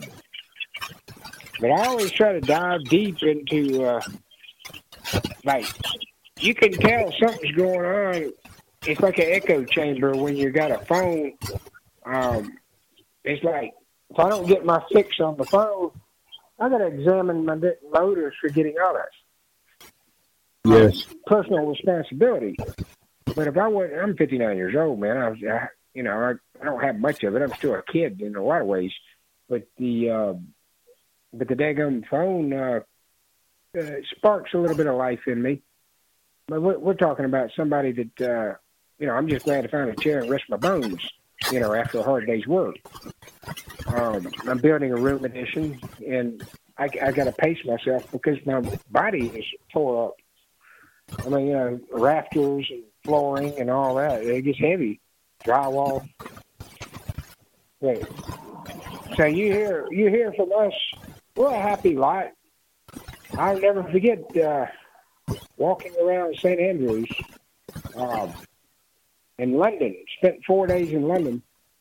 but I always try to dive deep into uh, like you can tell something's going on. It's like an echo chamber when you got a phone. Um, it's like, if I don't get my fix on the phone, I got to examine my motors for getting on it. Yes. Personal responsibility. But if I was, I'm fifty-nine years old, man. I was, I, you know, I, I don't have much of it. I'm still a kid in a lot of ways. But the, uh, but the daggum phone uh, uh, sparks a little bit of life in me. But we're, we're talking about somebody that, uh, you know, I'm just glad to find a chair and rest my bones, you know, after a hard day's work. Um, I'm building a room addition, and I, I got to pace myself because my body is tore up. I mean, you know, rafters and flooring and all that, it gets heavy. Drywall. Right. So you hear you hear from us, we're a happy lot. I'll never forget uh, walking around Saint Andrews um, in London. Spent four days in London.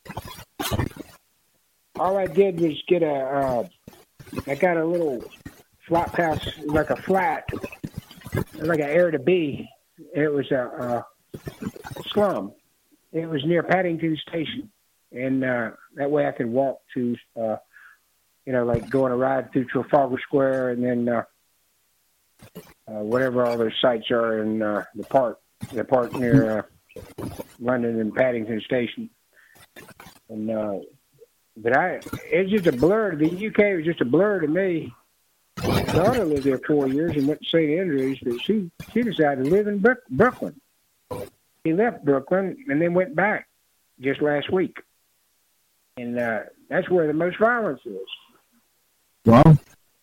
All I did was get a, uh, I got a little flop house, like a flat, like an air to be. It was a, a slum. It was near Paddington Station. And uh, that way I could walk to, uh, you know, like go on a ride through Trafalgar Square and then uh, uh, whatever all those sites are in uh, the park, the park near uh, London and Paddington Station. And, uh, but I, it's just a blur. The U K was just a blur to me. My daughter lived there four years and went to Saint Andrews, but she, she decided to live in Brook, Brooklyn. He left Brooklyn and then went back just last week. And uh, that's where the most violence is. Well,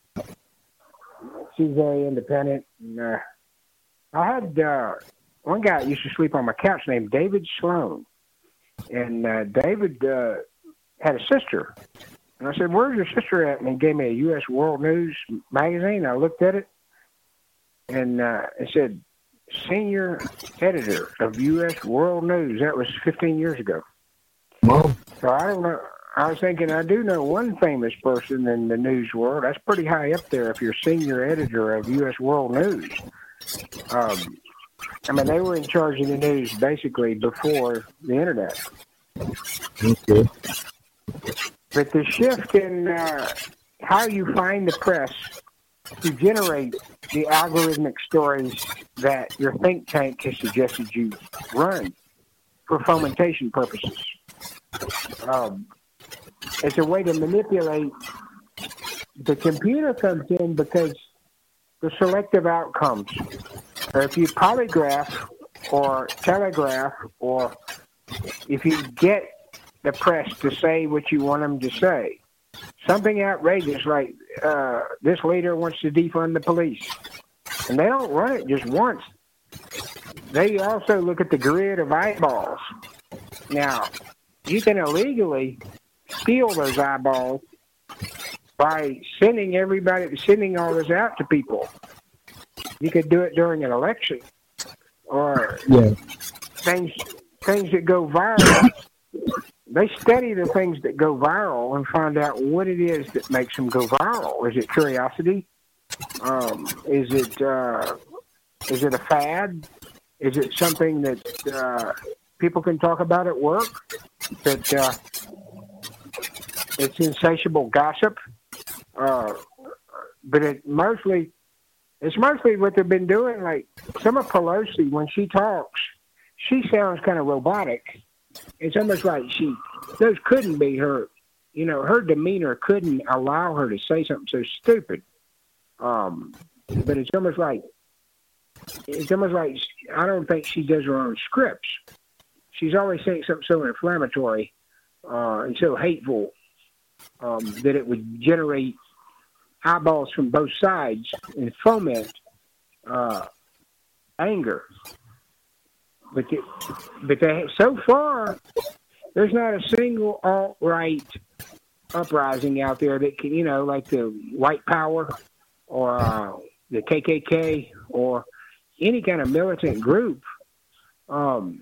she's very independent. And, uh, I had uh, one guy that used to sleep on my couch named David Sloan. And uh, David uh, had a sister. And I said, where's your sister at? And he gave me a U S World News magazine. I looked at it. And uh, it said, senior editor of U S World News. That was fifteen years ago. well, So I don't know. I was thinking I do know one famous person in the news world. That's pretty high up there if you're senior editor of U S World News. Um, I mean, they were in charge of the news basically before the internet. okay. But the shift in uh, how you find the press to generate the algorithmic stories that your think tank has suggested you run for fomentation purposes. Um, it's a way to manipulate. The computer comes in because the selective outcomes, or if you polygraph or telegraph, or if you get the press to say what you want them to say, something outrageous like uh, this leader wants to defund the police, and they don't run it just once. They also look at the grid of eyeballs. Now, you can illegally steal those eyeballs by sending everybody, sending all this out to people. You could do it during an election, or Yeah. things things that go viral. They study the things that go viral and find out what it is that makes them go viral. Is it curiosity? Um, is it uh, is it a fad? Is it something that uh, people can talk about at work? That uh, it's insatiable gossip, uh, but it mostly it's mostly what they've been doing. Like some of Pelosi, when she talks, she sounds kind of robotic. It's almost like she, those couldn't be her, you know, her demeanor couldn't allow her to say something so stupid. Um, but it's almost like, it's almost like, I don't think she does her own scripts. She's always saying something so inflammatory uh, and so hateful um, that it would generate eyeballs from both sides and foment uh, anger. But the, but they, so far, there's not a single alt-right uprising out there that can, you know, like the White Power or uh, the K K K or any kind of militant group. Um,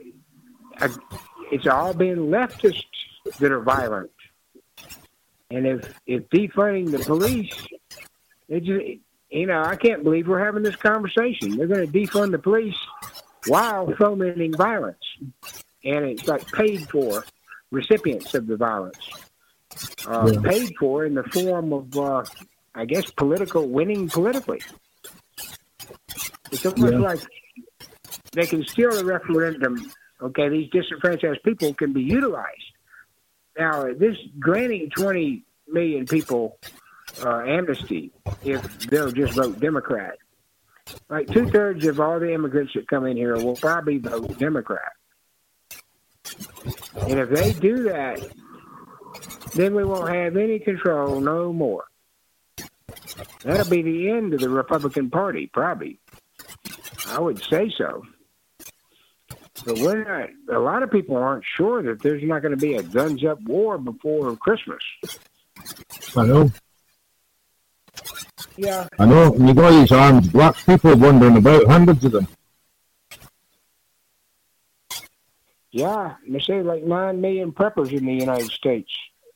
it's all been leftists that are violent. And if, if defunding the police, it just, you know, I can't believe we're having this conversation. They're going to defund the police while fomenting violence. And it's like paid for recipients of the violence. Uh, yeah. Paid for in the form of, uh, I guess, political winning politically. It's almost yeah. like they can steal the referendum. Okay, these disenfranchised people can be utilized. Now, this granting twenty million people uh, amnesty if they'll just vote Democrat. Like two-thirds of all the immigrants that come in here will probably vote Democrat. And if they do that, then we won't have any control no more. That'll be the end of the Republican Party, probably. I would say so. But we're not, a lot of people aren't sure that there's not going to be a guns-up war before Christmas. I know. Yeah. I know. And you got these armed black people wandering about, hundreds of them. Yeah, they say like nine million preppers in the United States.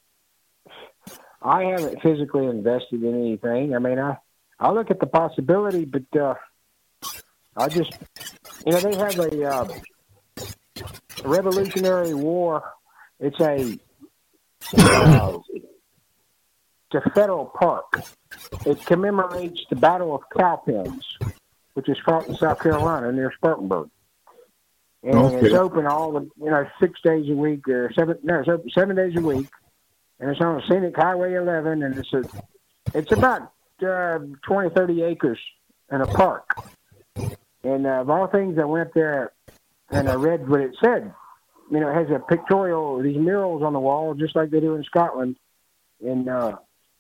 I haven't physically invested in anything. I mean, I, I look at the possibility, but uh, I just, you know, they have a uh, Revolutionary War. It's a, uh, it's a federal park. It commemorates the Battle of Cowpens, which is fought in South Carolina near Spartanburg. And okay. It's open all the, you know, six days a week, or seven, no, it's open seven days a week. And it's on scenic Highway eleven, and it's a, it's about uh, twenty, thirty acres in a park. And uh, of all things, I went there and I read what it said. You know, it has a pictorial, these murals on the wall, just like they do in Scotland. And uh,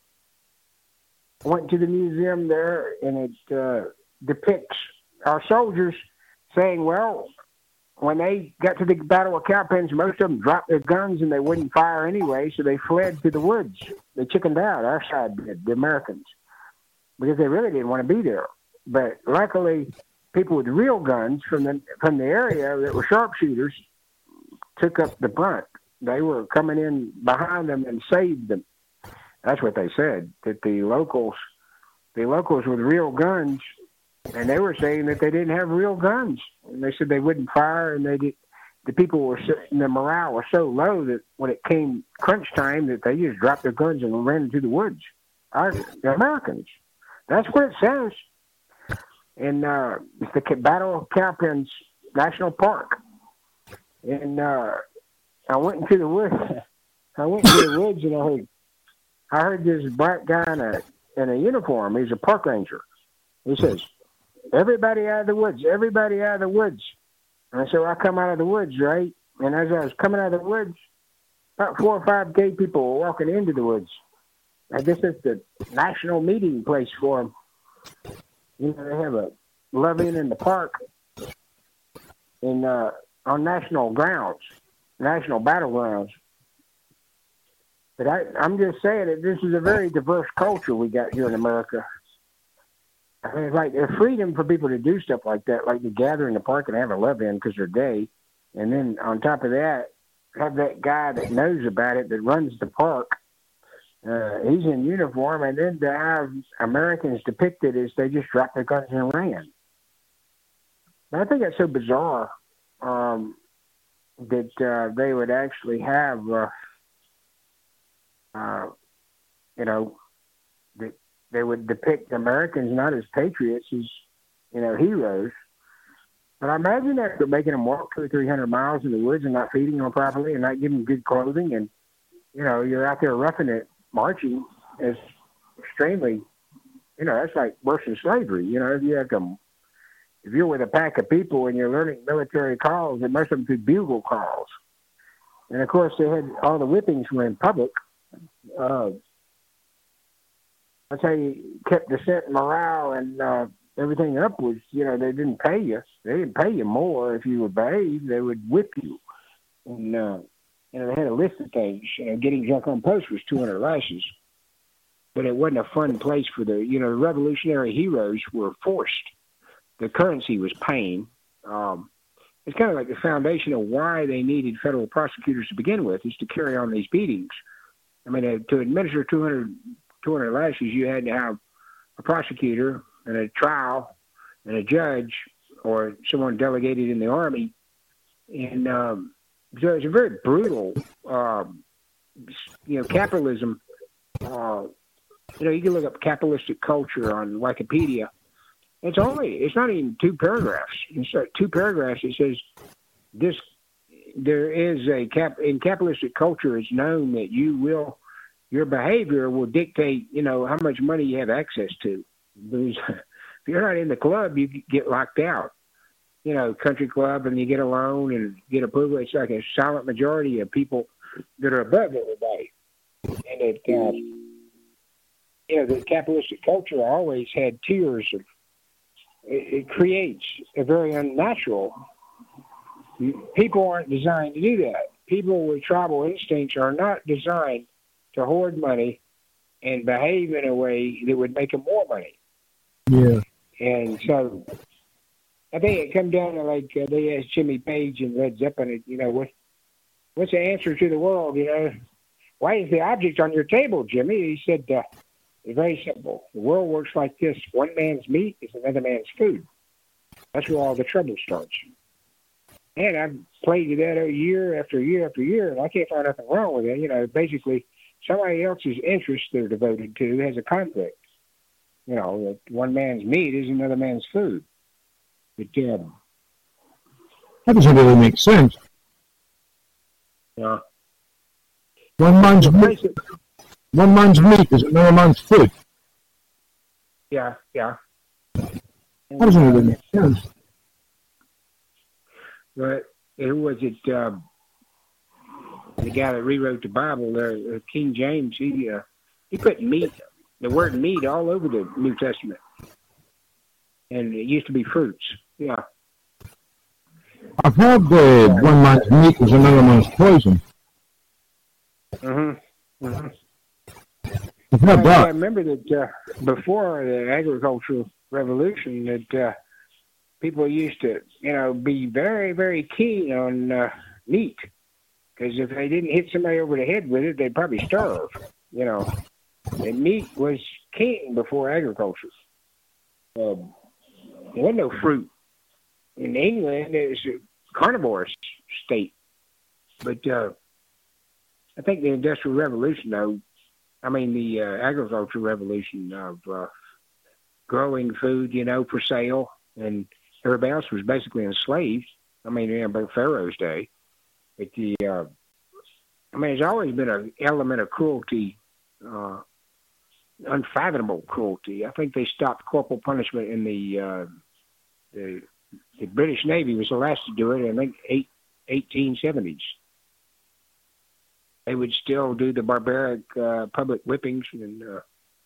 I went to the museum there, and it uh, depicts our soldiers saying, well, when they got to the Battle of Cowpens, most of them dropped their guns and they wouldn't fire anyway, so they fled to the woods. They chickened out, our side did, the Americans, because they really didn't want to be there. But luckily, people with real guns from the from the area that were sharpshooters took up the brunt. They were coming in behind them and saved them. That's what they said, that the locals, the locals with real guns, and they were saying that they didn't have real guns. And they said they wouldn't fire, and they did. The people were, the morale was so low that when it came crunch time, that they just dropped their guns and ran into the woods. Our, the Americans. That's what it says. And uh, it's the Battle of Cowpens National Park. And uh, I went into the woods. I went into the woods, and I heard, I heard this black guy in a in a uniform. He's a park ranger. He says, "Everybody out of the woods! Everybody out of the woods!" And so I come out of the woods, right? And as I was coming out of the woods, about four or five gay people were walking into the woods. I guess it's the national meeting place for them. You know, they have a love-in in the park in uh, on national grounds, national battlegrounds. But I, I'm just saying that this is a very diverse culture we got here in America. I mean, it's like there's freedom for people to do stuff like that, like to gather in the park and have a love-in because they're gay. And then on top of that, have that guy that knows about it that runs the park. Uh, he's in uniform, and then to have Americans depicted as they just dropped their guns and ran. But I think that's so bizarre um, that uh, they would actually have, uh, uh, you know, that they would depict Americans not as patriots, as, you know, heroes. But I imagine that they're making them walk two or three hundred miles in the woods and not feeding them properly and not giving them good clothing, and you know, you're out there roughing it. Marching is extremely, you know, that's like worse than slavery. You know, if you have to, if you're with a pack of people and you're learning military calls, and most of them through bugle calls, and of course they had all the whippings were in public. Uh, that's how you kept decent morale and uh, everything up. Was, you know, they didn't pay you. They didn't pay you more if you were brave. They would whip you, and. Uh, You know, they had a list of things. You know, getting drunk on post was two hundred lashes. But it wasn't a fun place for the, you know, the revolutionary heroes were forced. The currency was pain. Um, it's kind of like the foundation of why they needed federal prosecutors to begin with, is to carry on these beatings. I mean, uh, to administer two hundred, two hundred lashes, you had to have a prosecutor and a trial and a judge or someone delegated in the Army. And um, so it's a very brutal, um, you know, capitalism. Uh, you know, you can look up capitalistic culture on Wikipedia. It's only, it's not even two paragraphs. It's like two paragraphs. It says this, there is a cap, in capitalistic culture, it's known that you will, your behavior will dictate, you know, how much money you have access to. Because if you're not in the club, you get locked out. You know, country club, and you get a loan and get approval. It's like a silent majority of people that are above everybody. And it, uh, you know, the capitalistic culture always had tiers of, it, it creates a very unnatural. People aren't designed to do that. People with tribal instincts are not designed to hoard money and behave in a way that would make them more money. Yeah. And so I think it comes down to, like, uh, they asked Jimmy Page and Led Zeppelin, you know, what, what's the answer to the world, you know? Why is the object on your table, Jimmy? He said, uh, it's very simple. The world works like this. One man's meat is another man's food. That's where all the trouble starts. And I've played with that year after year after year, and I can't find nothing wrong with it. You know, basically, somebody else's interest they're devoted to has a conflict. You know, that one man's meat is another man's food. But, um, that doesn't really make sense. Yeah. One man's meat, one man's meat is another man's food. Yeah, yeah. That doesn't really make sense. But who was it? Um, the guy that rewrote the Bible, there, uh, King James. He uh, he put meat, the word meat, all over the New Testament, and it used to be fruits. Yeah. I've heard uh, one man's meat is another man's poison. Mm-hmm. Mm-hmm. I've heard I, that. I remember that uh, before the agricultural revolution, that uh, people used to, you know, be very, very keen on uh, meat, because if they didn't hit somebody over the head with it, they'd probably starve. You know, and meat was king before agriculture. Um, there wasn't no fruit. In England, it was a carnivorous state. But uh, I think the Industrial Revolution, though, I mean the uh, agricultural revolution of uh, growing food, you know, for sale, and everybody else was basically enslaved. I mean, you know, Pharaoh's day. But the, uh, I mean, there's always been an element of cruelty, uh, unfathomable cruelty. I think they stopped corporal punishment in the uh, the The British Navy was the last to do it in, I think, eight, eighteen seventies. They would still do the barbaric uh, public whippings. And, uh,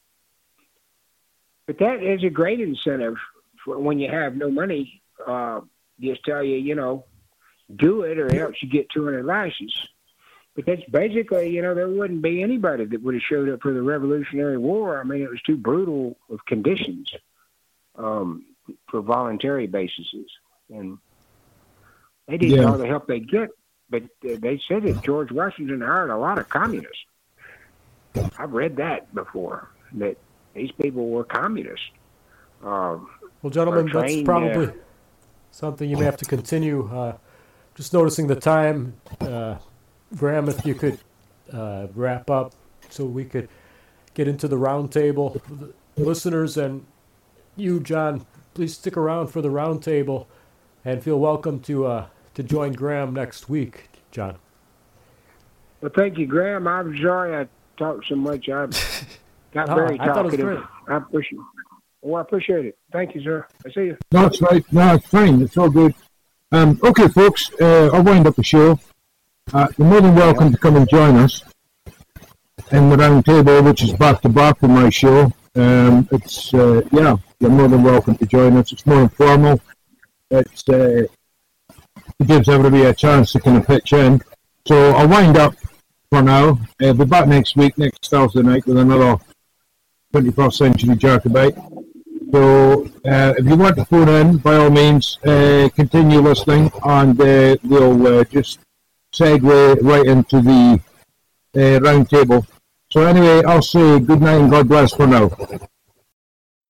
but that is a great incentive for when you have no money. Uh, just tell you, you know, do it, or else you get two hundred lashes. But that's basically, you know, there wouldn't be anybody that would have showed up for the Revolutionary War. I mean, it was too brutal of conditions. Um, for voluntary basis, and they didn't Yeah. know the help they get. But uh, they said that George Washington hired a lot of communists. I've read that before, that these people were communists. Um, Well, gentlemen, that's trained, probably uh, something you may have to continue. Uh, just noticing the time, uh, Graham, if you could uh, wrap up so we could get into the roundtable. Listeners and you, John, please stick around for the roundtable and feel welcome to uh, to join Graham next week, John. well, thank you, Graham. I'm sorry I talked so much. I got No, very I thought it was talkative. great. I appreciate it. Well, I appreciate it. Thank you, sir. I see you. No, it's right. No, it's fine. It's all good. Um, okay, folks, uh, I'll wind up the show. Uh, you're more than welcome to come and join us in the round table, which is back to back with my show. Um, it's, uh, yeah, you're more than welcome to join us. It's more informal. It's, uh, it gives everybody a chance to kind of pitch in. So I'll wind up for now. I'll be back next week, next Thursday night, with another twenty-first century Jacobite. So uh, if you want to phone in, by all means, uh, continue listening, and uh, we'll uh, just segue right into the uh, round table. So anyway, I'll say good night and God bless for now.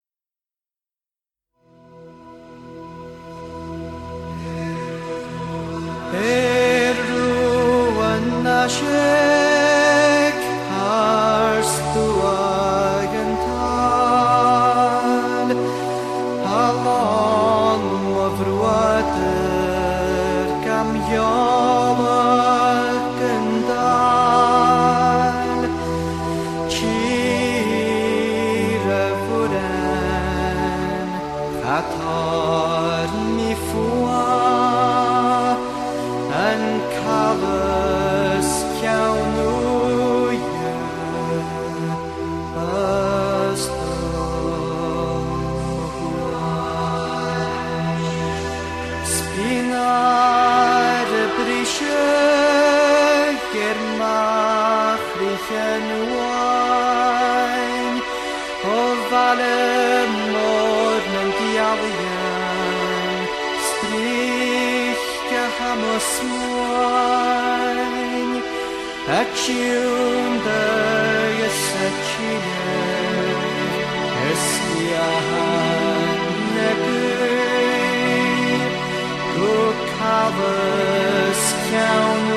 Ingar brische germachlichen wine of alle morgen diavian sprich gehamos moin acciunde yesachile esliahan negur tu covers count